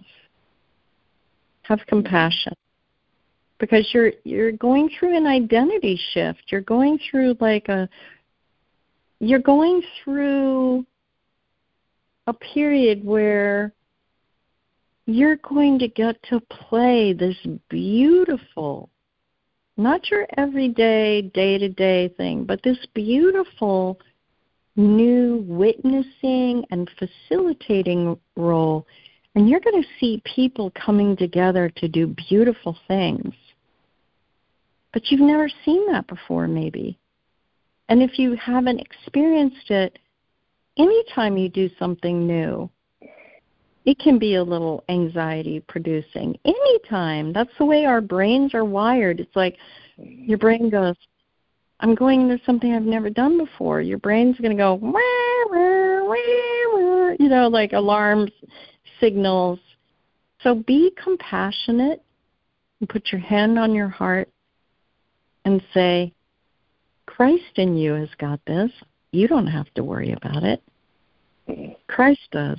Speaker 2: Have compassion. Because you're you're going through an identity shift. You're going through like a you're going through a period where you're going to get to play this beautiful, not your everyday, day-to-day thing, but this beautiful new witnessing and facilitating role. And you're going to see people coming together to do beautiful things. But you've never seen that before, maybe. And if you haven't experienced it, anytime you do something new, it can be a little anxiety-producing. Anytime. That's the way our brains are wired. It's like your brain goes, I'm going into something I've never done before. Your brain's going to go, wah, wah, wah, wah, you know, like alarms, signals. So be compassionate and put your hand on your heart and say, Christ in you has got this. You don't have to worry about it. Christ does.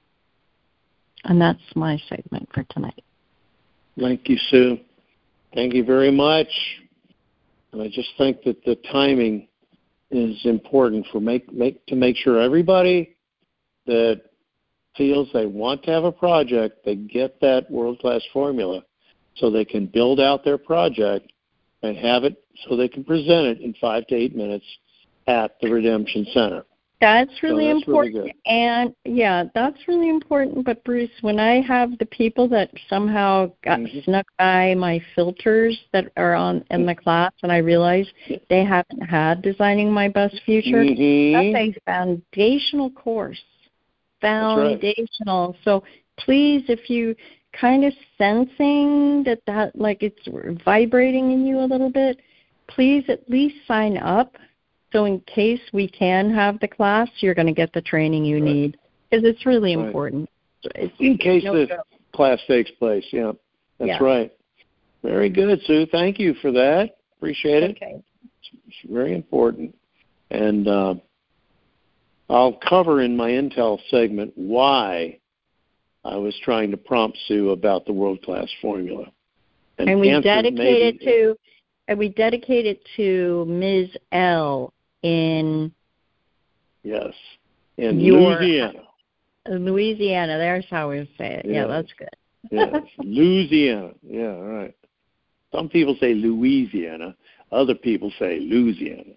Speaker 2: And that's my segment for tonight.
Speaker 1: Thank you, Sue. Thank you very much. And I just think that the timing is important for make, make to make sure everybody that feels they want to have a project, they get that world-class formula so they can build out their project and have it so they can present it in five to eight minutes at the Redemption Center.
Speaker 2: That's really
Speaker 1: so that's
Speaker 2: important.
Speaker 1: Really good.
Speaker 2: And yeah, that's really important. But Bruce, when I have the people that somehow got
Speaker 1: Mm-hmm.
Speaker 2: snuck by my filters that are on in the class, and I realize they haven't had Designing My Best Future,
Speaker 1: Mm-hmm.
Speaker 2: that's a foundational course.
Speaker 1: Right.
Speaker 2: Foundational. So please, if you kind of sensing that that like it's vibrating in you a little bit, please at least sign up. So in case we can have the class, you're going to get the training you
Speaker 1: Right.
Speaker 2: need, because it's really
Speaker 1: Right.
Speaker 2: important. It's,
Speaker 1: In case
Speaker 2: no
Speaker 1: the
Speaker 2: joke.
Speaker 1: class takes place, yeah. That's
Speaker 2: Yeah.
Speaker 1: right. Very good, Sue. Thank you for that. Appreciate it.
Speaker 2: Okay.
Speaker 1: It's very important. And uh, I'll cover in my Intel segment why I was trying to prompt Sue about the world-class formula. And,
Speaker 2: And we
Speaker 1: answer
Speaker 2: dedicate it
Speaker 1: maybe,
Speaker 2: to, and we dedicate it to Miz L in
Speaker 1: yes, in
Speaker 2: your-
Speaker 1: Louisiana.
Speaker 2: Louisiana. There's how we say it. Yeah,
Speaker 1: Yes.
Speaker 2: that's good.
Speaker 1: Yes, Louisiana. Yeah, all right. Some people say Louisiana. Other people say Louisiana.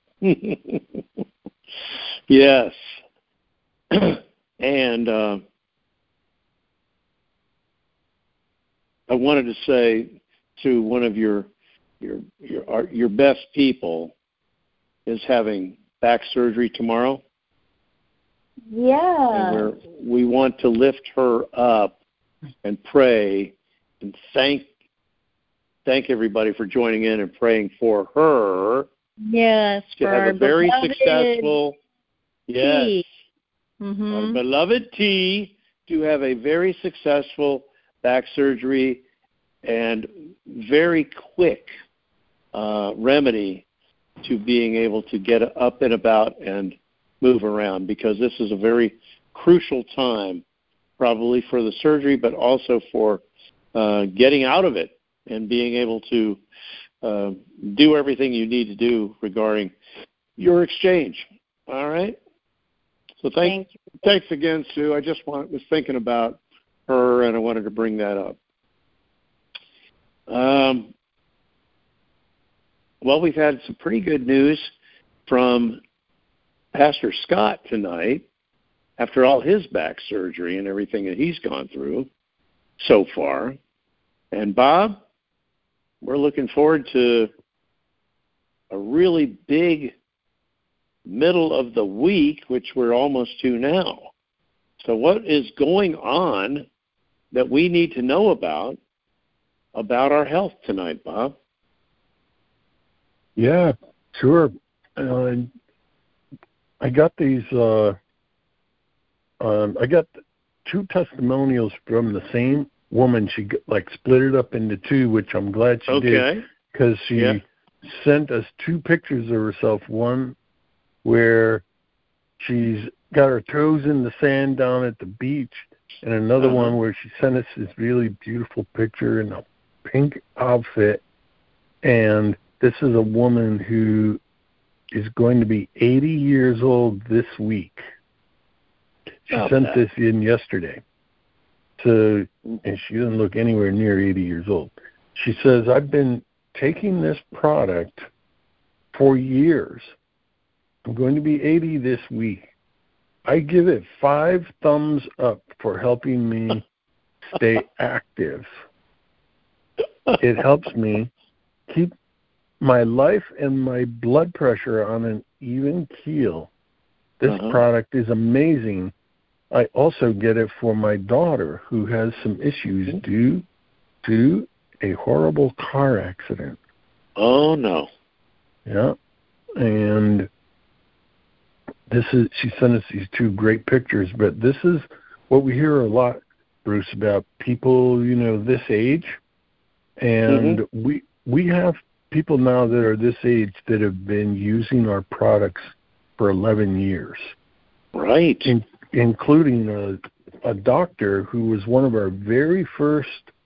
Speaker 1: Yes. And uh, I wanted to say to one of your your your our- your best people is having back surgery tomorrow, and
Speaker 2: Yeah.
Speaker 1: we're, we want to lift her up and pray and thank thank everybody for joining in and praying for her
Speaker 2: Yes.
Speaker 1: to
Speaker 2: For
Speaker 1: have
Speaker 2: our
Speaker 1: a very
Speaker 2: beloved
Speaker 1: successful yes
Speaker 2: T.
Speaker 1: our
Speaker 2: Mm-hmm.
Speaker 1: beloved T to have a very successful back surgery and very quick uh, remedy to being able to get up and about and move around, because this is a very crucial time, probably for the surgery, but also for uh, getting out of it and being able to uh, do everything you need to do regarding your exchange. All right? So thank,
Speaker 2: Thank you.
Speaker 1: thanks again, Sue. I just want, was thinking about her, and I wanted to bring that up. Um, well, we've had some pretty good news from Pastor Scott tonight after all his back surgery and everything that he's gone through so far. And Bob, we're looking forward to a really big middle of the week, which we're almost to now. So what is going on that we need to know about about our health tonight, Bob?
Speaker 3: Yeah, sure. Uh, I got these. Uh, um, I got two testimonials from the same woman. She like split it up into two, which I'm glad she
Speaker 1: okay.
Speaker 3: did, because she
Speaker 1: Yeah.
Speaker 3: sent us two pictures of herself. One where she's got her toes in the sand down at the beach, and another
Speaker 1: Uh-huh.
Speaker 3: one where she sent us this really beautiful picture in a pink outfit. And this is a woman who is going to be eighty years old this week. She
Speaker 1: About
Speaker 3: sent
Speaker 1: that.
Speaker 3: this in yesterday. So, and she doesn't look anywhere near eighty years old. She says, I've been taking this product for years. I'm going to be eighty this week. I give it five thumbs up for helping me stay active. It helps me keep my life and my blood pressure on an even keel. This
Speaker 1: Uh-huh.
Speaker 3: product is amazing. I also get it for my daughter, who has some issues due to a horrible car accident.
Speaker 1: Oh, no.
Speaker 3: Yeah. And this is, she sent us these two great pictures, but this is what we hear a lot, Bruce, about people, you know, this age. And
Speaker 1: Mm-hmm.
Speaker 3: we we have people now that are this age that have been using our products for eleven years,
Speaker 1: Right.
Speaker 3: in, including a, a doctor who was one of our very first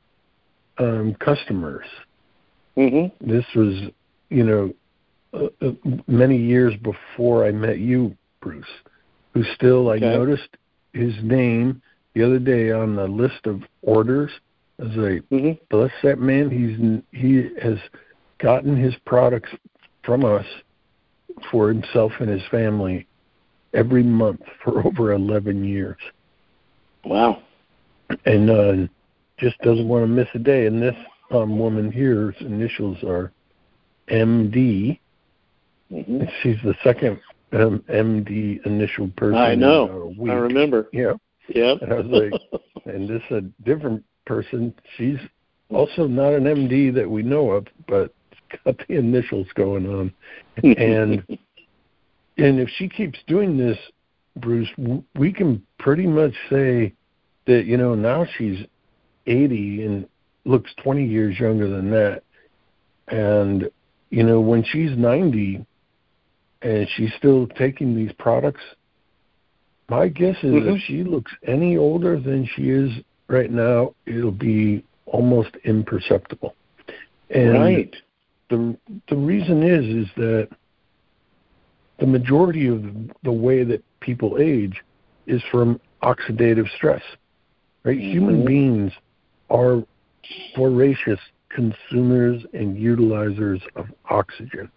Speaker 3: um, customers.
Speaker 1: Mm-hmm.
Speaker 3: This was, you know, uh, uh, many years before I met you, Bruce, who still,
Speaker 1: Okay.
Speaker 3: I noticed his name the other day on the list of orders. I was like,
Speaker 1: Mm-hmm.
Speaker 3: bless that man. He's he has gotten his products from us for himself and his family, every month for over eleven years.
Speaker 1: Wow.
Speaker 3: And uh, just doesn't want to miss a day. And this um, woman here's initials are M D. Mm-hmm. She's the second um, M D initial person.
Speaker 1: I know.
Speaker 3: In about a week.
Speaker 1: I remember.
Speaker 3: Yeah.
Speaker 1: Yep.
Speaker 3: And I was like, and this is a different person. She's also not an M D that we know of, but got the initials going on. And and if she keeps doing this, Bruce, we can pretty much say that, you know, now she's eighty and looks twenty years younger than that. And, you know, when she's ninety and she's still taking these products, my guess is mm-hmm. if she looks any older than she is right now, it'll be almost imperceptible. And
Speaker 1: right.
Speaker 3: the the reason is is that the majority of the way that people age is from oxidative stress. Right? Mm-hmm. Human beings are voracious consumers and utilizers of oxygen.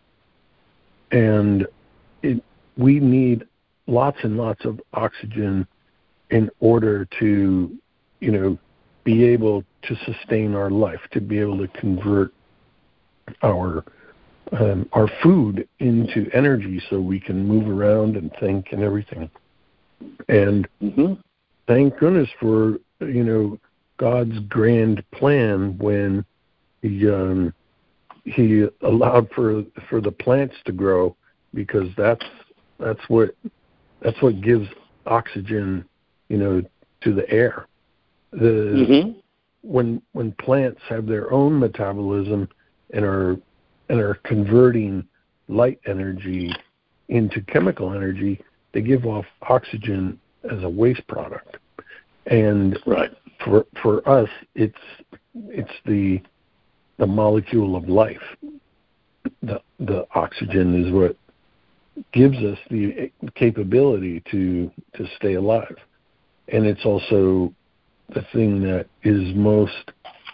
Speaker 3: And it, we need lots and lots of oxygen in order to, you know, be able to sustain our life, to be able to convert our um, our food into energy so we can move around and think and everything. And mm-hmm. thank goodness for, you know, God's grand plan when he um, he allowed for for the plants to grow, because that's that's what that's what gives oxygen, you know, to the air. The mm-hmm. when when plants have their own metabolism and are and are converting light energy into chemical energy, they give off oxygen as a waste product. And
Speaker 1: right.
Speaker 3: for for us, it's it's the the molecule of life. The the oxygen is what gives us the capability to to stay alive, and it's also the thing that is most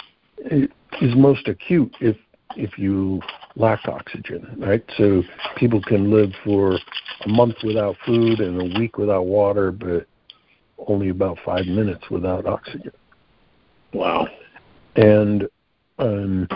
Speaker 3: is most acute if if you lack oxygen, right? So people can live for a month without food and a week without water, but only about five minutes without oxygen.
Speaker 1: Wow.
Speaker 3: And um,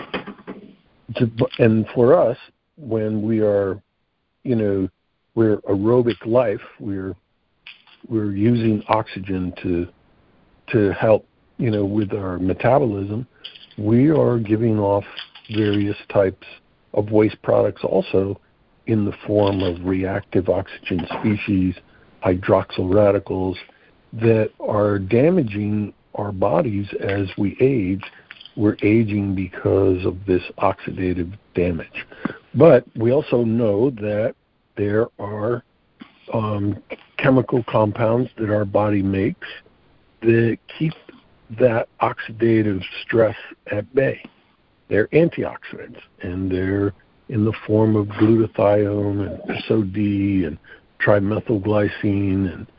Speaker 3: to, and for us, when we are, you know, we're aerobic life, we're we're using oxygen to to help, you know, with our metabolism. We are giving off various types of waste products also in the form of reactive oxygen species, hydroxyl radicals, that are damaging our bodies as we age. We're aging because of this oxidative damage. But we also know that there are um, chemical compounds that our body makes that keep that oxidative stress at bay. They're antioxidants, and they're in the form of glutathione and S O D and trimethylglycine, and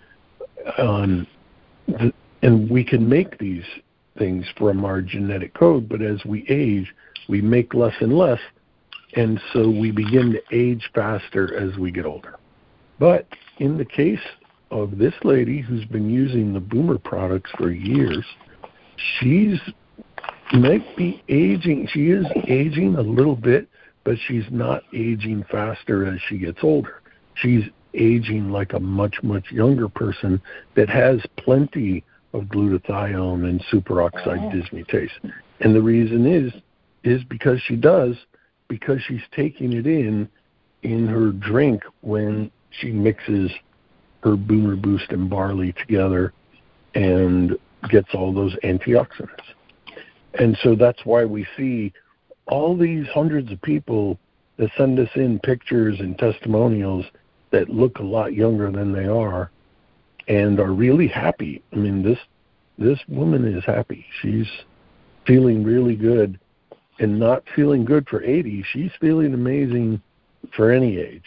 Speaker 3: um, the, and we can make these things from our genetic code, but as we age, we make less and less, and so we begin to age faster as we get older. But in the case of this lady who's been using the Boomer products for years, she's might be aging. She is aging a little bit, but she's not aging faster as she gets older. She's aging like a much, much younger person that has plenty of glutathione and superoxide dismutase. And the reason is, is because she does, because she's taking it in, in her drink when she mixes her Boomer Boost and barley together and gets all those antioxidants. And so that's why we see all these hundreds of people that send us in pictures and testimonials that look a lot younger than they are and are really happy. I mean, this this woman is happy. She's feeling really good, and not feeling good for eighty. She's feeling amazing for any age.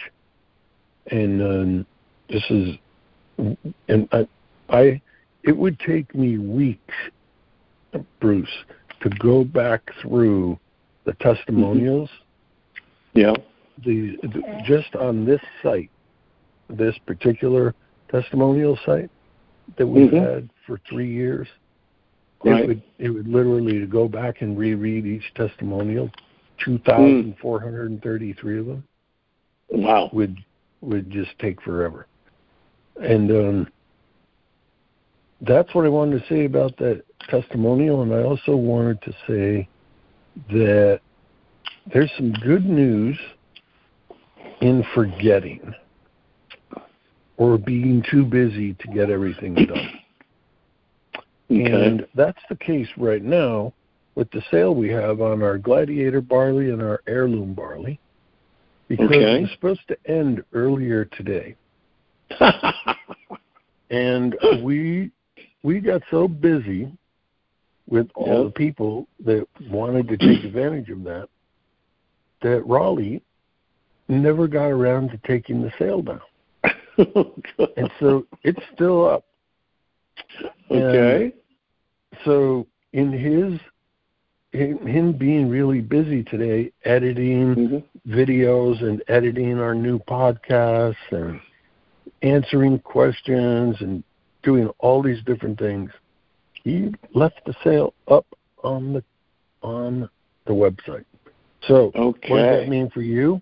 Speaker 3: And um, this is, and I, I, it would take me weeks, Bruce, to go back through the testimonials.
Speaker 1: Yeah.
Speaker 3: The, the just on this site, this particular testimonial site that we've
Speaker 1: mm-hmm.
Speaker 3: had for three years.
Speaker 1: Right.
Speaker 3: It would it would literally to go back and reread each testimonial, two thousand four hundred thirty-three of them.
Speaker 1: Wow.
Speaker 3: Would would just take forever. And um, that's what I wanted to say about that testimonial. And I also wanted to say that there's some good news in forgetting or being too busy to get everything done.
Speaker 1: Okay.
Speaker 3: And that's the case right now with the sale we have on our Gladiator barley and our heirloom barley, because
Speaker 1: okay.
Speaker 3: it was supposed to end earlier today. And we we got so busy with all
Speaker 1: yep.
Speaker 3: the people that wanted to take advantage of that, that Raleigh never got around to taking the sale down. And so it's still up.
Speaker 1: Okay.
Speaker 3: And so in his, in him being really busy today, editing mm-hmm. videos and editing our new podcasts and answering questions and doing all these different things, he left the sale up on the on the website. So
Speaker 1: okay.
Speaker 3: what does that mean for you?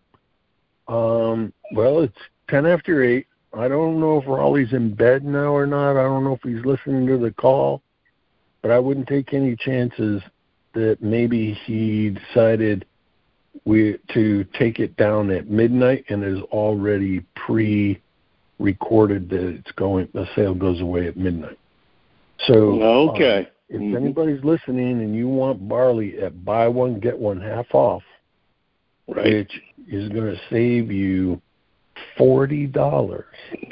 Speaker 3: Um, well, it's ten after eight. I don't know if Raleigh's in bed now or not. I don't know if he's listening to the call, but I wouldn't take any chances that maybe he decided we to take it down at midnight and is already pre-recorded that it's going. The sale goes away at midnight. So
Speaker 1: okay,
Speaker 3: um, if
Speaker 1: mm-hmm.
Speaker 3: anybody's listening and you want barley at buy one get one half off,
Speaker 1: right.
Speaker 3: which is going to save you forty dollars,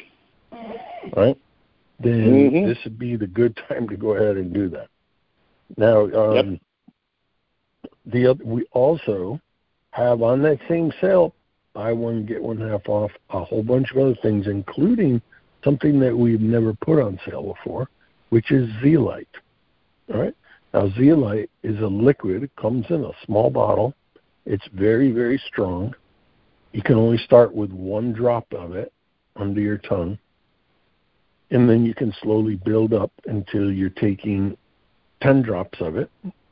Speaker 3: right? Then mm-hmm. this would be the good time to go ahead and do that. Now, um, yep. the other, we also have on that same sale, buy one get one half off, a whole bunch of other things, including something that we've never put on sale before, which is Zeolite. All right. Now, Zeolite is a liquid. It comes in a small bottle. It's very, very strong. You can only start with one drop of it under your tongue, and then you can slowly build up until you're taking ten drops of it.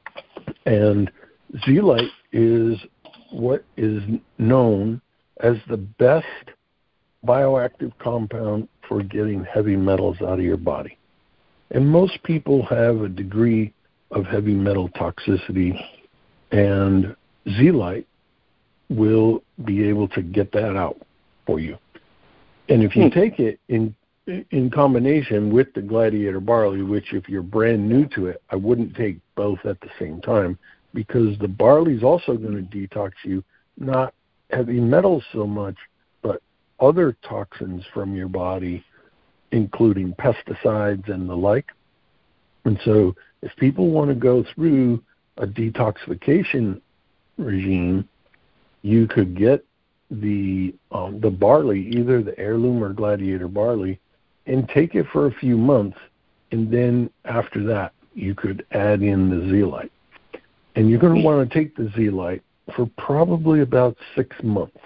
Speaker 3: And Zeolite is what is known as the best bioactive compound for getting heavy metals out of your body. And most people have a degree of heavy metal toxicity, and Zeolite will be able to get that out for you. And if you hmm. take it in in combination with the Gladiator barley, which if you're brand new to it, I wouldn't take both at the same time, because the barley is also going to detox you, not heavy metals so much, but other toxins from your body, including pesticides and the like. And so if people want to go through a detoxification regime, you could get the um, the barley, either the heirloom or Gladiator barley, and take it for a few months, and then after that, you could add in the Zeolite. And you're going to want to take the Zeolite for probably about six months,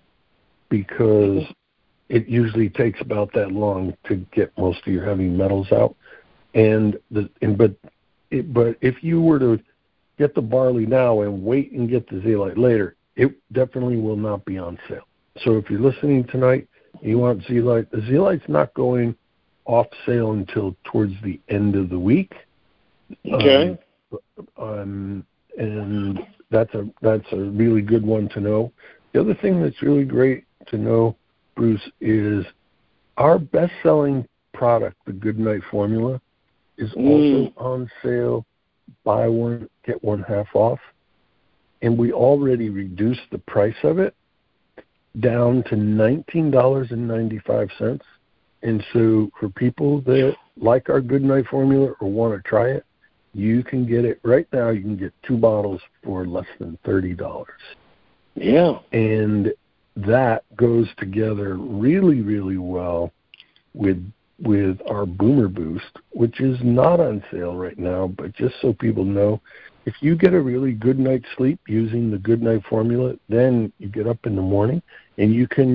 Speaker 3: because it usually takes about that long to get most of your heavy metals out. And the and but it, but if you were to get the barley now and wait and get the Zeolite later, it definitely will not be on sale. So if you're listening tonight and you want Zeolite, the Zeolite's not going off sale until towards the end of the week.
Speaker 1: Okay.
Speaker 3: Um, um, and that's a that's a really good one to know. The other thing that's really great to know, Bruce, is our best-selling product, the Goodnight Formula, is mm. also on sale, buy one, get one half off. And we already reduced the price of it down to nineteen dollars and ninety-five cents. And so for people that like our Goodnight Formula or want to try it, you can get it right now. You can get two bottles for less than thirty dollars.
Speaker 1: Yeah.
Speaker 3: And that goes together really, really well with with our Boomer Boost, which is not on sale right now, but just so people know, if you get a really good night's sleep using the Goodnight Formula, then you get up in the morning and you can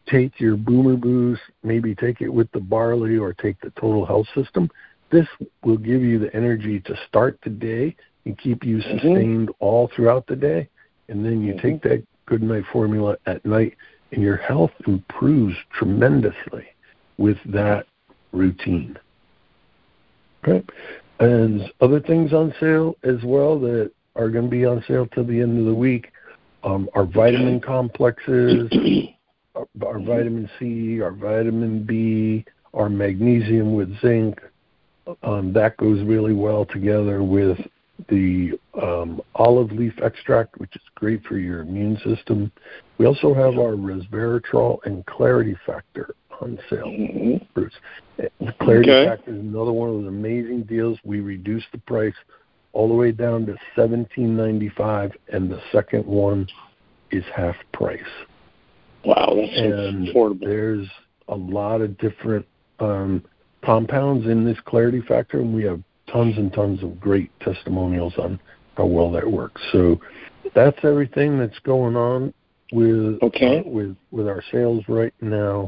Speaker 3: take your Boomer Boost, maybe take it with the barley or take the Total Health System. This will give you the energy to start the day and keep you sustained mm-hmm. all throughout the day. And then you mm-hmm. take that Good Night formula at night, and your health improves tremendously with that routine. Okay. And other things on sale as well that are going to be on sale till the end of the week um, are vitamin complexes, our, our vitamin C, our vitamin B, our magnesium with zinc. Um, that goes really well together with the um, olive leaf extract, which is great for your immune system. We also have our resveratrol and Clarity Factor on sale, mm-hmm. Bruce. The Clarity okay. Factor is another one of those amazing deals. We reduced the price all the way down to seventeen ninety-five, and the second one is half price.
Speaker 1: Wow, that's
Speaker 3: and
Speaker 1: affordable.
Speaker 3: There's a lot of different um, compounds in this Clarity Factor, and we have tons and tons of great testimonials on how well that works. So that's everything that's going on with
Speaker 1: okay.
Speaker 3: uh, with with our sales right now.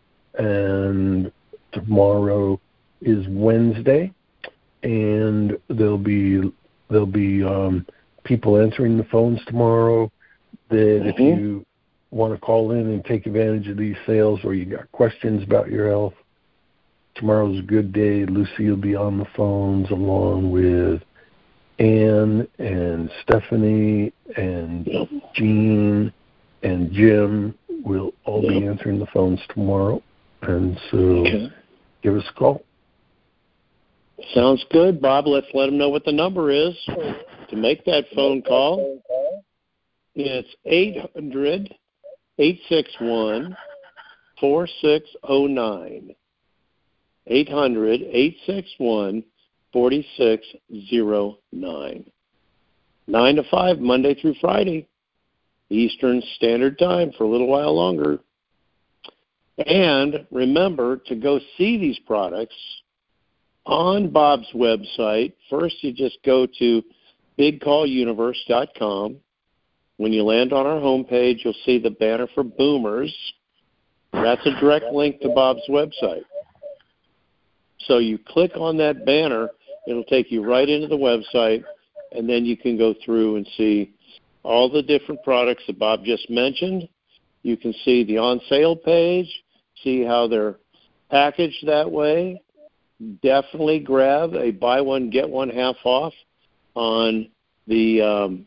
Speaker 3: And tomorrow is Wednesday, and there'll be there'll be um, people answering the phones tomorrow. That mm-hmm. if you want to call in and take advantage of these sales, or you got questions about your health, tomorrow's a good day. Lucy will be on the phones along with Ann and Stephanie and yep. Jean and Jim. We'll all yep. be answering the phones tomorrow. And so okay. give us a call.
Speaker 1: Sounds good, Bob. Let's let them know what the number is to make that phone call. It's eight hundred, eight six one, four six zero nine. eight hundred, eight six one, four six zero nine. nine to five, Monday through Friday, Eastern Standard Time for a little while longer. And remember to go see these products on Bob's website. First, you just go to big call universe dot com. When you land on our homepage, you'll see the banner for Boomers. That's a direct link to Bob's website. So you click on that banner, it'll take you right into the website, and then you can go through and see all the different products that Bob just mentioned. You can see the on-sale page, see how they're packaged that way. Definitely grab a buy one, get one half off on the um,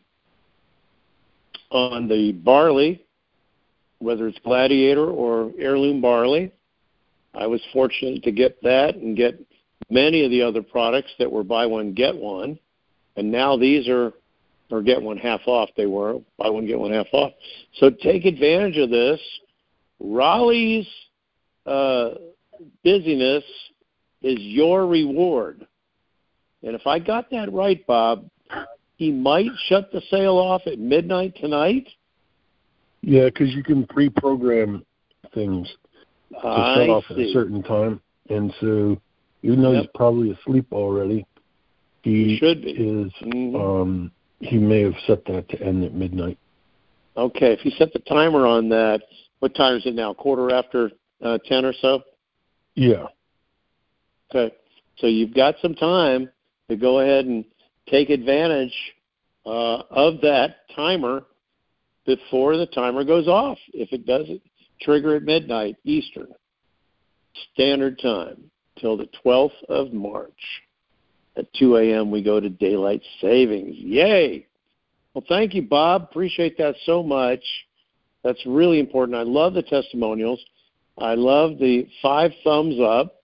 Speaker 1: on the barley, whether it's Gladiator or Heirloom barley. I was fortunate to get that and get many of the other products that were buy one, get one. And now these are, or get one half off, they were, buy one, get one half off. So take advantage of this. Raleigh's uh, busyness is your reward. And if I got that right, Bob, he might shut the sale off at midnight tonight?
Speaker 3: Yeah, because you can pre-program things to
Speaker 1: I
Speaker 3: shut off
Speaker 1: see.
Speaker 3: at a certain time. And so even though yep. he's probably asleep already, he,
Speaker 1: he should be.
Speaker 3: is,
Speaker 1: mm-hmm.
Speaker 3: um, he may have set that to end at midnight.
Speaker 1: Okay, if you set the timer on that, what time is it now, quarter after uh, ten or so?
Speaker 3: Yeah.
Speaker 1: Okay, so you've got some time to go ahead and take advantage uh, of that timer before the timer goes off, if it doesn't trigger at midnight Eastern Standard Time till the twelfth of March. At two a.m. we go to daylight savings. Yay! Well, thank you, Bob. Appreciate that so much. That's really important. I love the testimonials. I love the five thumbs up.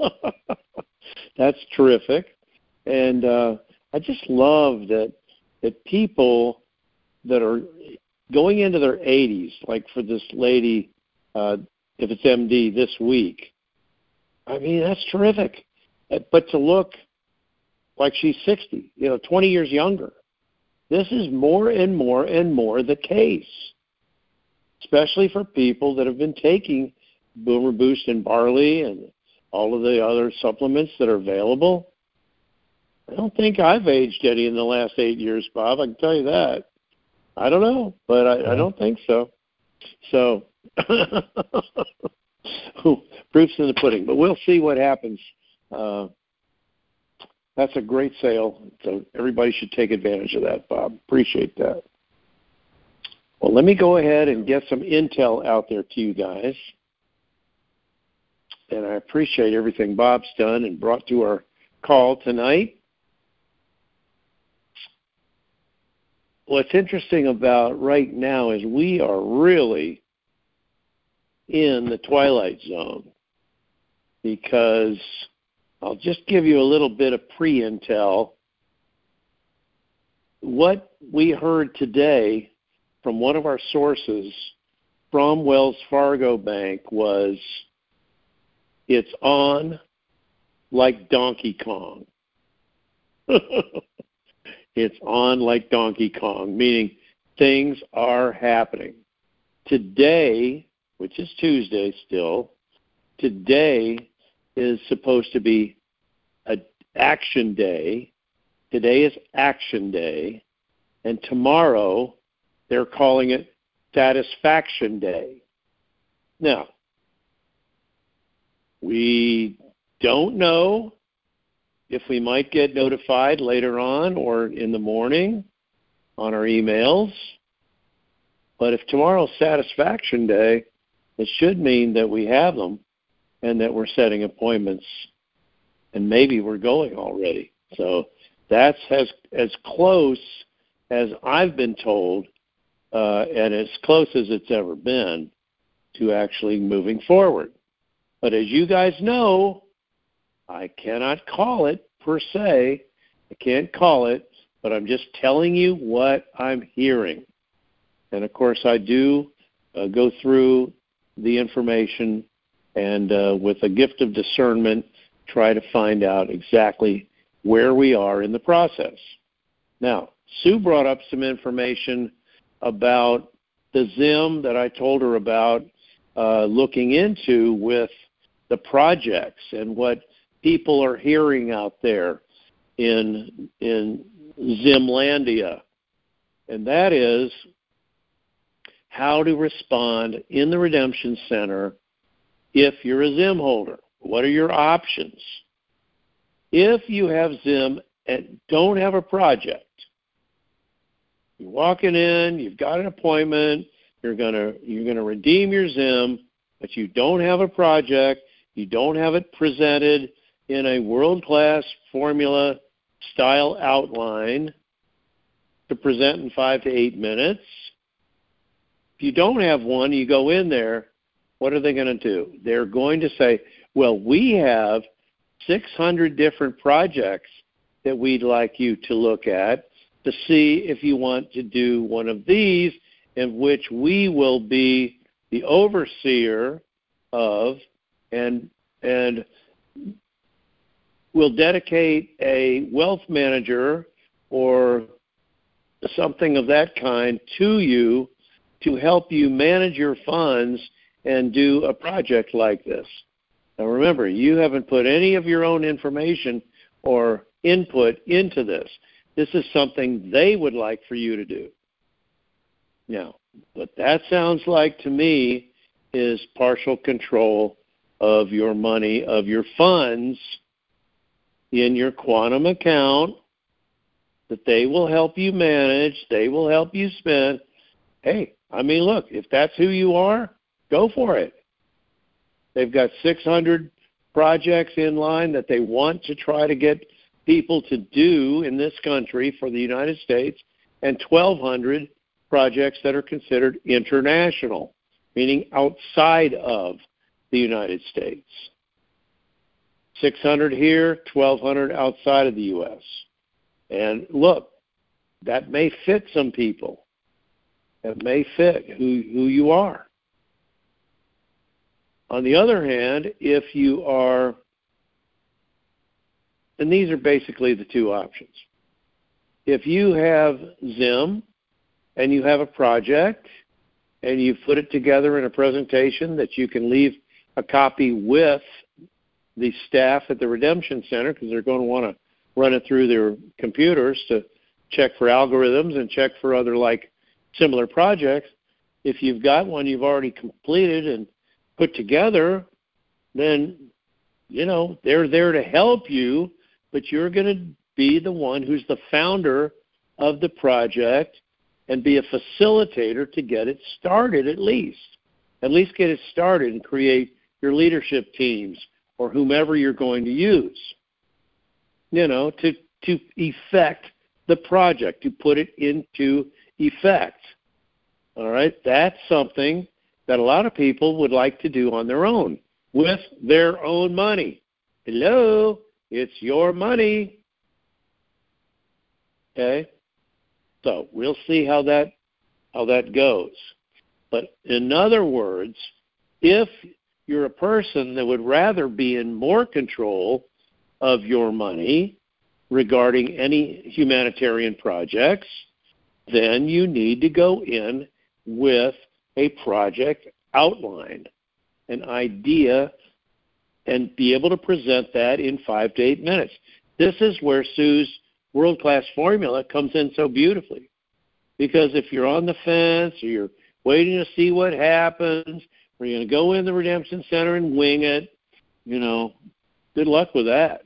Speaker 1: That's terrific. And uh, I just love that that people that are going into their eighties, like for this lady, uh, if it's M D this week, I mean, that's terrific. But to look like she's sixty, you know, twenty years younger, this is more and more and more the case, especially for people that have been taking Boomer Boost and barley and all of the other supplements that are available. I don't think I've aged any in the last eight years, Bob. I can tell you that. I don't know, but I, I don't think so. So Proof's in the pudding, but we'll see what happens. Uh, that's a great sale, so everybody should take advantage of that, Bob. Appreciate that. Well, let me go ahead and get some intel out there to you guys. And I appreciate everything Bob's done and brought to our call tonight. What's interesting about right now is we are really in the twilight zone, because I'll just give you a little bit of pre-intel. What we heard today from one of our sources from Wells Fargo Bank was, it's on like Donkey Kong. It's on like Donkey Kong, meaning things are happening. Today, which is Tuesday still, today is supposed to be an action day. Today is action day. And tomorrow, they're calling it satisfaction day. Now, we don't know if we might get notified later on or in the morning on our emails. But if tomorrow's satisfaction day, it should mean that we have them and that we're setting appointments, and maybe we're going already. So that's as, as close as I've been told, uh, and as close as it's ever been to actually moving forward. But as you guys know, I cannot call it per se. I can't call it, but I'm just telling you what I'm hearing. And, of course, I do uh, go through the information and uh, with a gift of discernment, try to find out exactly where we are in the process. Now, Sue brought up some information about the Zim that I told her about uh, looking into with the projects and what people are hearing out there in in Zimlandia. And that is how to respond in the Redemption Center if you're a Zim holder. What are your options? If you have Zim and don't have a project, you're walking in, you've got an appointment, you're gonna you're gonna redeem your Zim, but you don't have a project, you don't have it presented in a world-class formula style outline to present in five to eight minutes. If you don't have one, you go in there, what are they going to do? They're going to say, well, we have six hundred different projects that we'd like you to look at to see if you want to do one of these, in which we will be the overseer of, and and we'll dedicate a wealth manager or something of that kind to you to help you manage your funds and do a project like this. Now remember, you haven't put any of your own information or input into this. This is something they would like for you to do. Now, what that sounds like to me is partial control of your money, of your funds in your quantum account that they will help you manage, they will help you spend. Hey, I mean, look, if that's who you are, go for it. They've got six hundred projects in line that they want to try to get people to do in this country for the United States, and twelve hundred projects that are considered international, meaning outside of the United States. six hundred here, twelve hundred outside of the U S And look, that may fit some people. That may fit who, who you are. On the other hand, if you are, and these are basically the two options. If you have Zim and you have a project and you put it together in a presentation that you can leave a copy with the staff at the Redemption Center, because they're going to want to run it through their computers to check for algorithms and check for other like similar projects, If you've got one you've already completed and put together, then, you know, they're there to help you, but you're going to be the one who's the founder of the project and be a facilitator to get it started at least. At least get it started and create your leadership teams or whomever you're going to use, you know, to, to effect the project, to put it into effect. All right? That's something that a lot of people would like to do on their own with their own money. Hello? It's your money. Okay? So we'll see how that how that goes. But in other words, if you're a person that would rather be in more control of your money regarding any humanitarian projects, then you need to go in with a project outline, an idea, and be able to present that in five to eight minutes. This is where Sue's world-class formula comes in so beautifully. Because if you're on the fence or you're waiting to see what happens, or you're going to go in the Redemption Center and wing it, you know, good luck with that.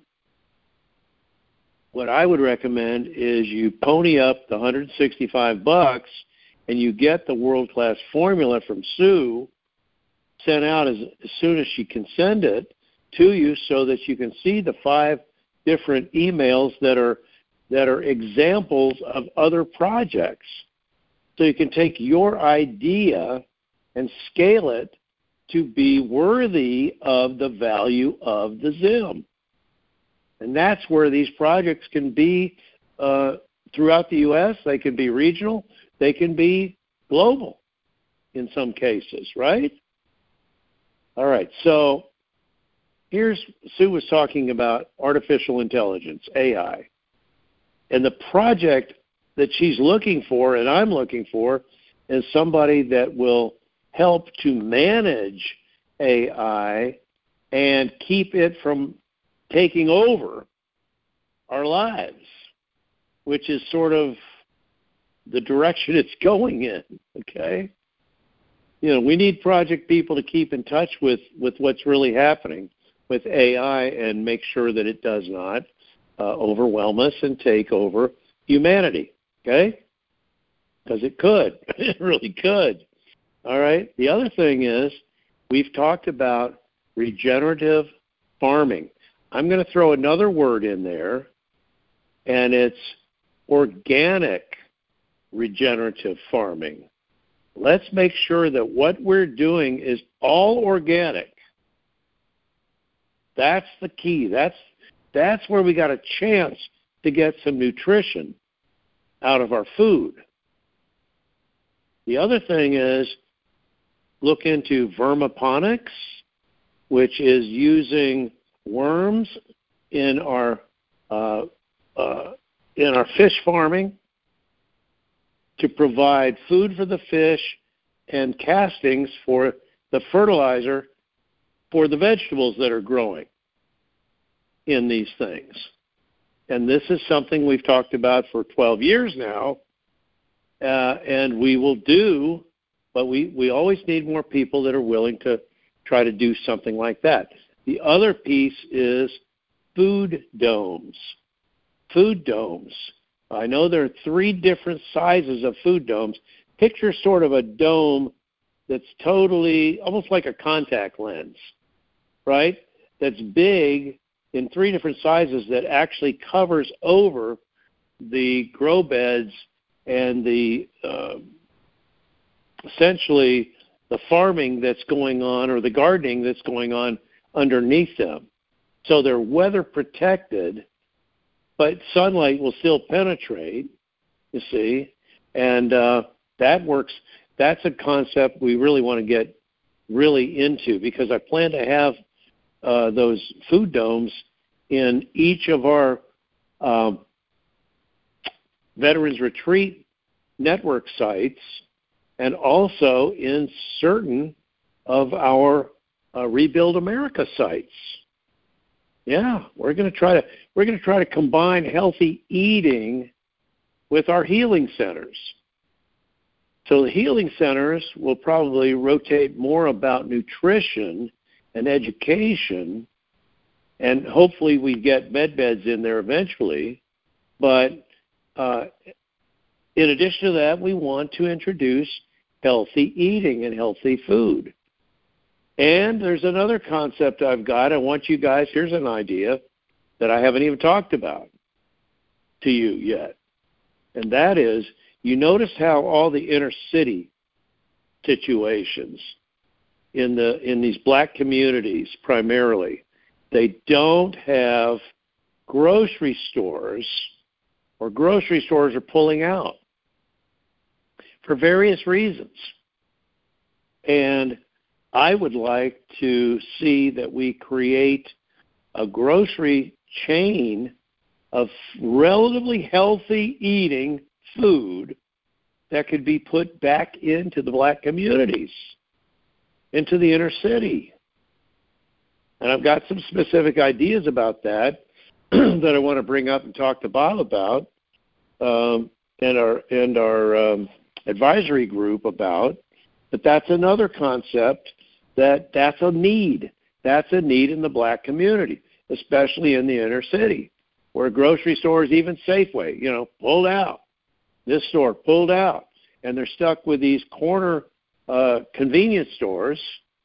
Speaker 1: What I would recommend is you pony up the one hundred sixty-five bucks and you get the world-class formula from Sue sent out as, as soon as she can send it to you so that you can see the five different emails that are that are examples of other projects. So you can take your idea and scale it to be worthy of the value of the Zim. And that's where these projects can be uh, throughout the U S. They can be regional. They can be global in some cases, right? All right, so here's, Sue was talking about artificial intelligence, A I. And the project that she's looking for, and I'm looking for, is somebody that will help to manage A I and keep it from taking over our lives, which is sort of the direction it's going in, okay? You know, we need project people to keep in touch with, with what's really happening with A I and make sure that it does not uh, overwhelm us and take over humanity, okay? Because it could. It really could. All right? The other thing is we've talked about regenerative farming. I'm going to throw another word in there, and it's organic regenerative farming. Let's make sure that what we're doing is all organic. That's the key. That's that's where we got a chance to get some nutrition out of our food. The other thing is look into vermiponics, which is using worms in our uh, uh, in our fish farming to provide food for the fish and castings for the fertilizer for the vegetables that are growing in these things. And this is something we've talked about for twelve years now, uh, and we will do, but we, we always need more people that are willing to try to do something like that. The other piece is food domes. Food domes. I know there are three different sizes of food domes. Picture sort of a dome that's totally, almost like a contact lens, right? That's big in three different sizes that actually covers over the grow beds and the, uh, essentially, the farming that's going on or the gardening that's going on underneath them. So they're weather protected, but sunlight will still penetrate, you see, and uh, that works. That's a concept we really want to get really into because I plan to have uh, those food domes in each of our um, Veterans Retreat network sites and also in certain of our uh, Rebuild America sites. Yeah, we're going to try to we're going to try to combine healthy eating with our healing centers. So the healing centers will probably rotate more about nutrition and education, and hopefully we get med beds in there eventually. But uh, in addition to that, we want to introduce healthy eating and healthy food. And there's another concept I've got. I want you guys, here's an idea that I haven't even talked about to you yet. And that is, you notice how all the inner city situations in the in these black communities primarily, they don't have grocery stores, or grocery stores are pulling out for various reasons. And I would like to see that we create a grocery chain of relatively healthy eating food that could be put back into the black communities, into the inner city. And I've got some specific ideas about that that I want to bring up and talk to Bob about, um, and our and our um, advisory group about. But that's another concept that that's a need. That's a need in the black community, especially in the inner city, where grocery stores, even Safeway, you know, pulled out. This store pulled out, and they're stuck with these corner uh, convenience stores,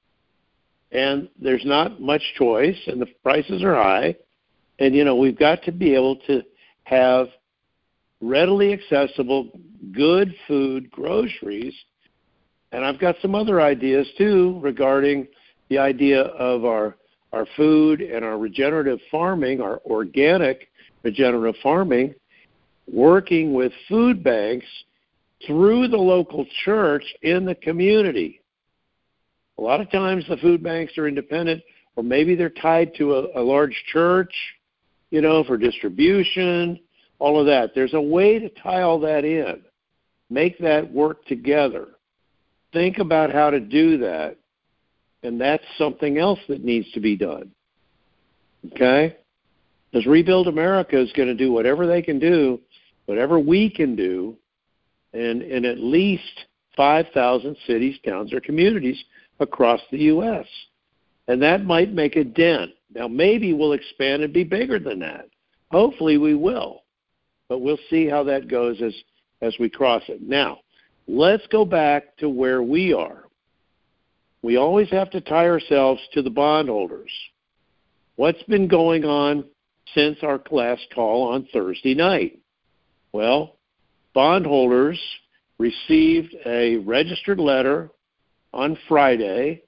Speaker 1: and there's not much choice, and the prices are high. And, you know, we've got to be able to have readily accessible, good food, groceries. And I've got some other ideas, too, regarding the idea of our, our food and our regenerative farming, our organic regenerative farming, working with food banks through the local church in the community. A lot of times the food banks are independent, or maybe they're tied to a, a large church, you know, for distribution, all of that. There's a way to tie all that in, make that work together. Think about how to do that, and that's something else that needs to be done, okay? Because Rebuild America is going to do whatever they can do, whatever we can do, in, in at least five thousand cities, towns, or communities across the U S And that might make a dent. Now, maybe we'll expand and be bigger than that. Hopefully we will. But we'll see how that goes as, as we cross it. Now, let's go back to where we are. We always have to tie ourselves to the bondholders. What's been going on since our last call on Thursday night? Well, bondholders received a registered letter on Friday.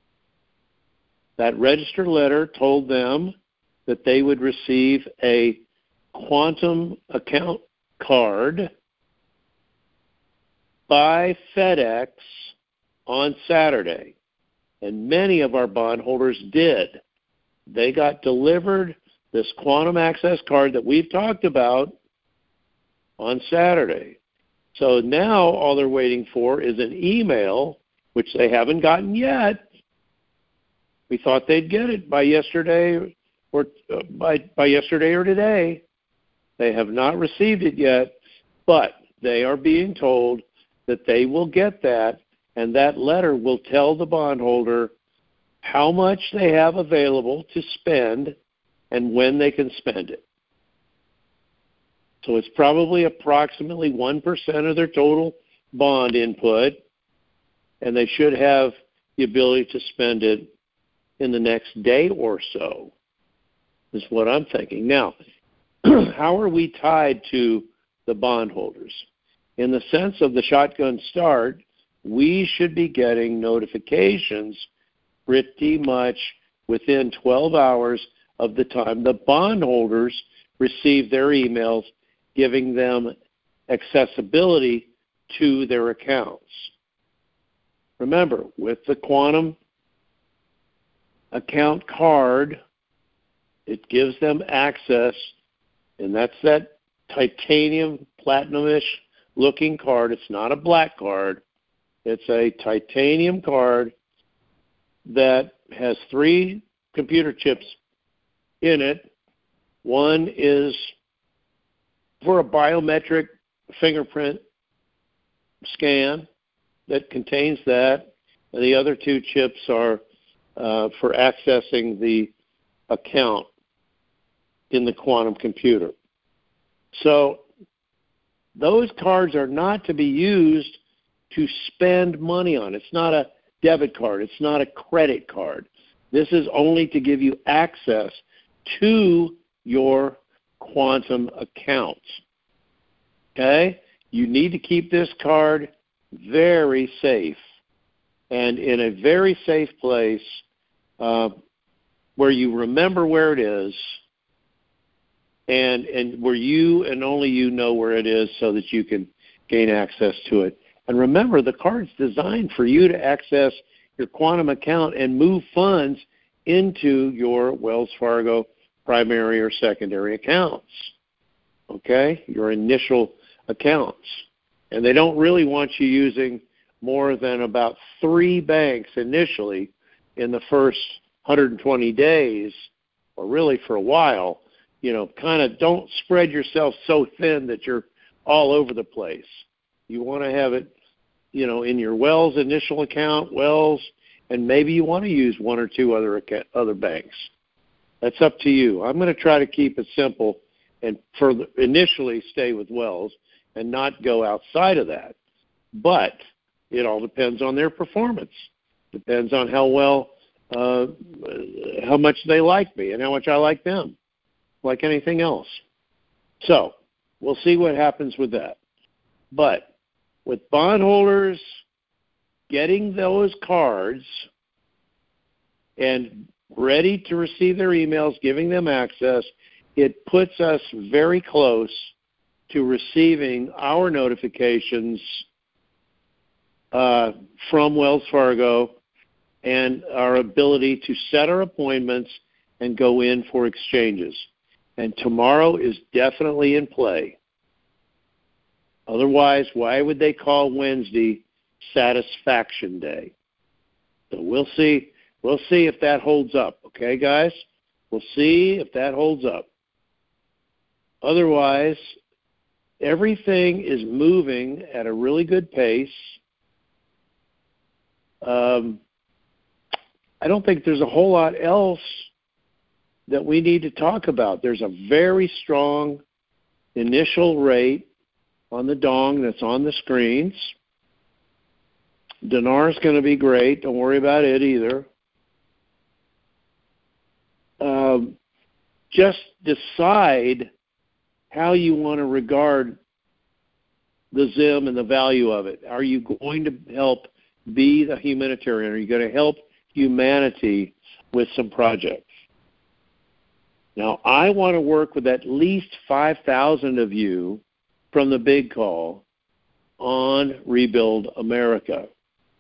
Speaker 1: That registered letter told them that they would receive a quantum account card by FedEx on Saturday. And many of our bondholders did. They got delivered this quantum access card that we've talked about on Saturday. So now all they're waiting for is an email, which they haven't gotten yet. We thought they'd get it by yesterday or uh, by by yesterday or today. They have not received it yet, but they are being told that they will get that, and that letter will tell the bondholder how much they have available to spend and when they can spend it. So it's probably approximately one percent of their total bond input, and they should have the ability to spend it in the next day or so, is what I'm thinking. Now, how are we tied to the bondholders? In the sense of the shotgun start, we should be getting notifications pretty much within twelve hours of the time the bondholders receive their emails giving them accessibility to their accounts. Remember, with the quantum account card, it gives them access, and that's that titanium, platinum-ish looking card. It's not a black card. It's a titanium card that has three computer chips in it. One is for a biometric fingerprint scan, that contains that, and the other two chips are uh, for accessing the account in the quantum computer. So those cards are not to be used to spend money on. It's not a debit card. It's not a credit card. This is only to give you access to your quantum accounts. Okay? You need to keep this card very safe and in a very safe place uh, where you remember where it is and, and where you and only you know where it is so that you can gain access to it. And remember, the card's designed for you to access your quantum account and move funds into your Wells Fargo primary or secondary accounts, okay, your initial accounts. And they don't really want you using more than about three banks initially in the first one hundred twenty days, or really for a while. You know, kind of don't spread yourself so thin that you're all over the place. You want to have it, you know, in your Wells initial account, Wells, and maybe you want to use one or two other other banks. That's up to you. I'm going to try to keep it simple and for the, initially stay with Wells and not go outside of that. But it all depends on their performance. Depends on how well, uh, how much they like me and how much I like them, like anything else. So we'll see what happens with that. But with bondholders getting those cards and ready to receive their emails, giving them access, it puts us very close to receiving our notifications uh, from Wells Fargo and our ability to set our appointments and go in for exchanges. And tomorrow is definitely in play. Otherwise, why would they call Wednesday Satisfaction Day? So we'll see. We'll see if that holds up. Okay, guys? We'll see if that holds up. Otherwise, everything is moving at a really good pace. Um, I don't think there's a whole lot else that we need to talk about. There's a very strong initial rate on the dong that's on the screens. Dinar is going to be great. Don't worry about it either. Um, just decide how you want to regard the Zim and the value of it. Are you going to help be the humanitarian? Are you going to help humanity with some projects? Now, I want to work with at least five thousand of you from the big call on Rebuild America.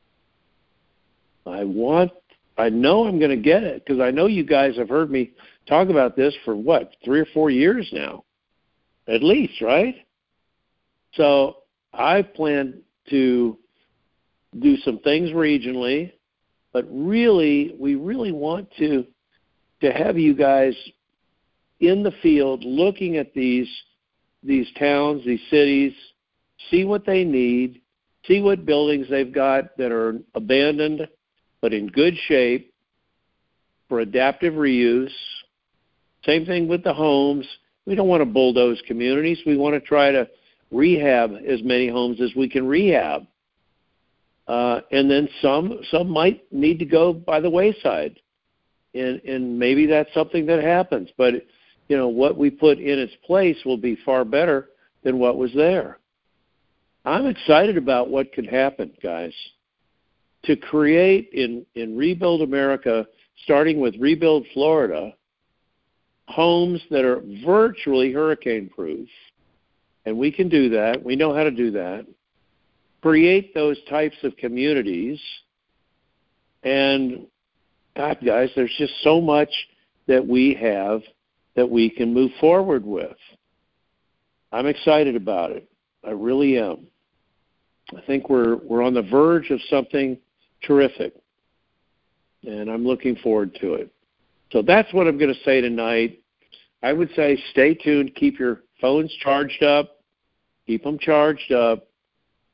Speaker 1: I want, I know I'm going to get it because I know you guys have heard me talk about this for what, three or four years now, at least, right? So I plan to do some things regionally, but really, we really want to to have you guys in the field looking at these these towns, these cities, see what they need, see what buildings they've got that are abandoned but in good shape for adaptive reuse. Same thing with the homes. We don't want to bulldoze communities. We want to try to rehab as many homes as we can rehab. Uh, and then some some might need to go by the wayside. And, and maybe that's something that happens. But, you know, what we put in its place will be far better than what was there. I'm excited about what could happen, guys. To create in, in Rebuild America, starting with Rebuild Florida, homes that are virtually hurricane-proof. And we can do that. We know how to do that. Create those types of communities. And, God, guys, there's just so much that we have that we can move forward with. I'm excited about it. I really am. I think we're we're on the verge of something terrific, and I'm looking forward to it. So that's what I'm going to say tonight. I would say stay tuned. Keep your phones charged up. Keep them charged up.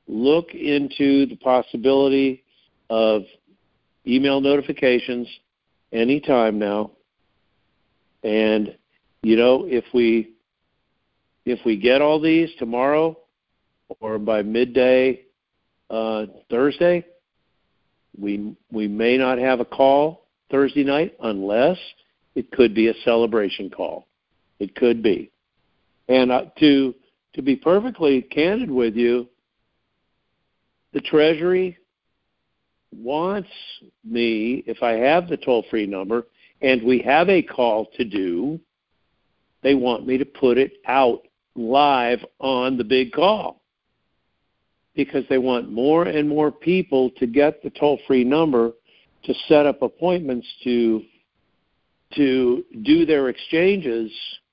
Speaker 1: look into the possibility of email notifications anytime now. And, you know, if we if we get all these tomorrow or by midday uh, Thursday, we we may not have a call Thursday night unless it could be a celebration call. It could be. And uh, to to be perfectly candid with you, the Treasury wants me, if I have the toll-free number and we have a call to do, they want me to put it out live on the big call because they want more and more people to get the toll-free number to set up appointments to to do their exchanges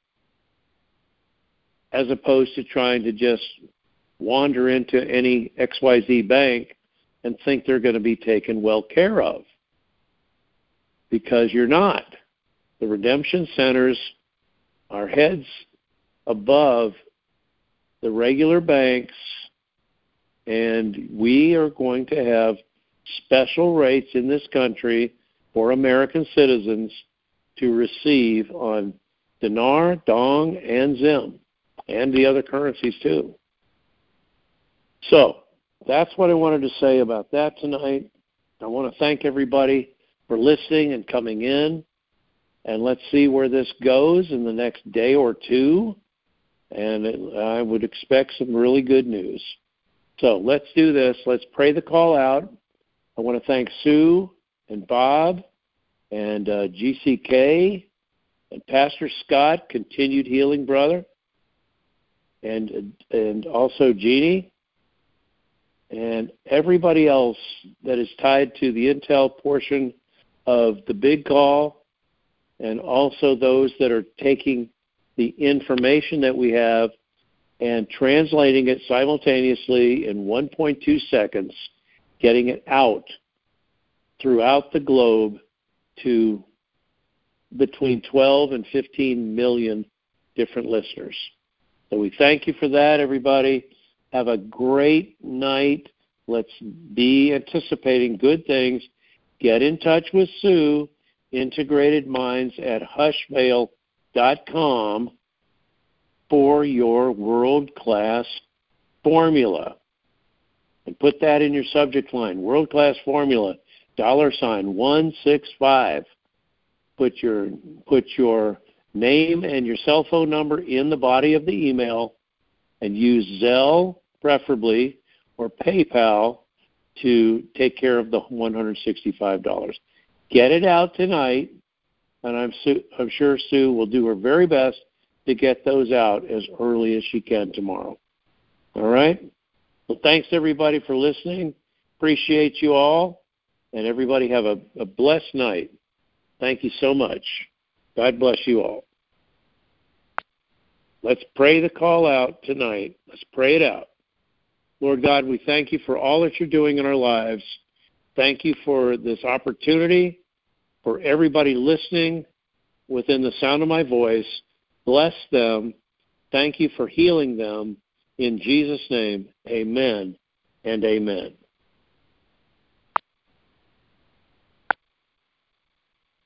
Speaker 1: as opposed to trying to just wander into any X Y Z bank and think they're going to be taken well care of. Because you're not. The redemption centers are heads above the regular banks, and we are going to have special rates in this country for American citizens to receive on dinar, dong, and zim, and the other currencies too. So that's what I wanted to say about that tonight. I want to thank everybody for listening and coming in, and let's see where this goes in the next day or two, and it, I would expect some really good news. So let's do this. Let's pray the call out. I want to thank Sue and Bob and uh, G C K and Pastor Scott, continued healing brother, and and also Jeannie, and everybody else that is tied to the Intel portion of the big call, and also those that are taking the information that we have and translating it simultaneously in one point two seconds, getting it out throughout the globe to between twelve and fifteen million different listeners. So we thank you for that, everybody. Have a great night. Let's be anticipating good things. Get in touch with Sue, Integrated Minds at hushvale dot com for your world-class formula. And put that in your subject line, world-class formula, dollar sign one six five. Put your put your name and your cell phone number in the body of the email, and use Zelle, preferably, or PayPal to take care of the one hundred sixty-five dollars. Get it out tonight, and I'm, Sue, I'm sure Sue will do her very best to get those out as early as she can tomorrow. All right? Well, thanks, everybody, for listening. Appreciate you all, and everybody have a, a blessed night. Thank you so much. God bless you all. Let's pray the call out tonight. Let's pray it out. Lord God, we thank you for all that you're doing in our lives. Thank you for this opportunity, for everybody listening within the sound of my voice. Bless them. Thank you for healing them. In Jesus' name, amen and amen.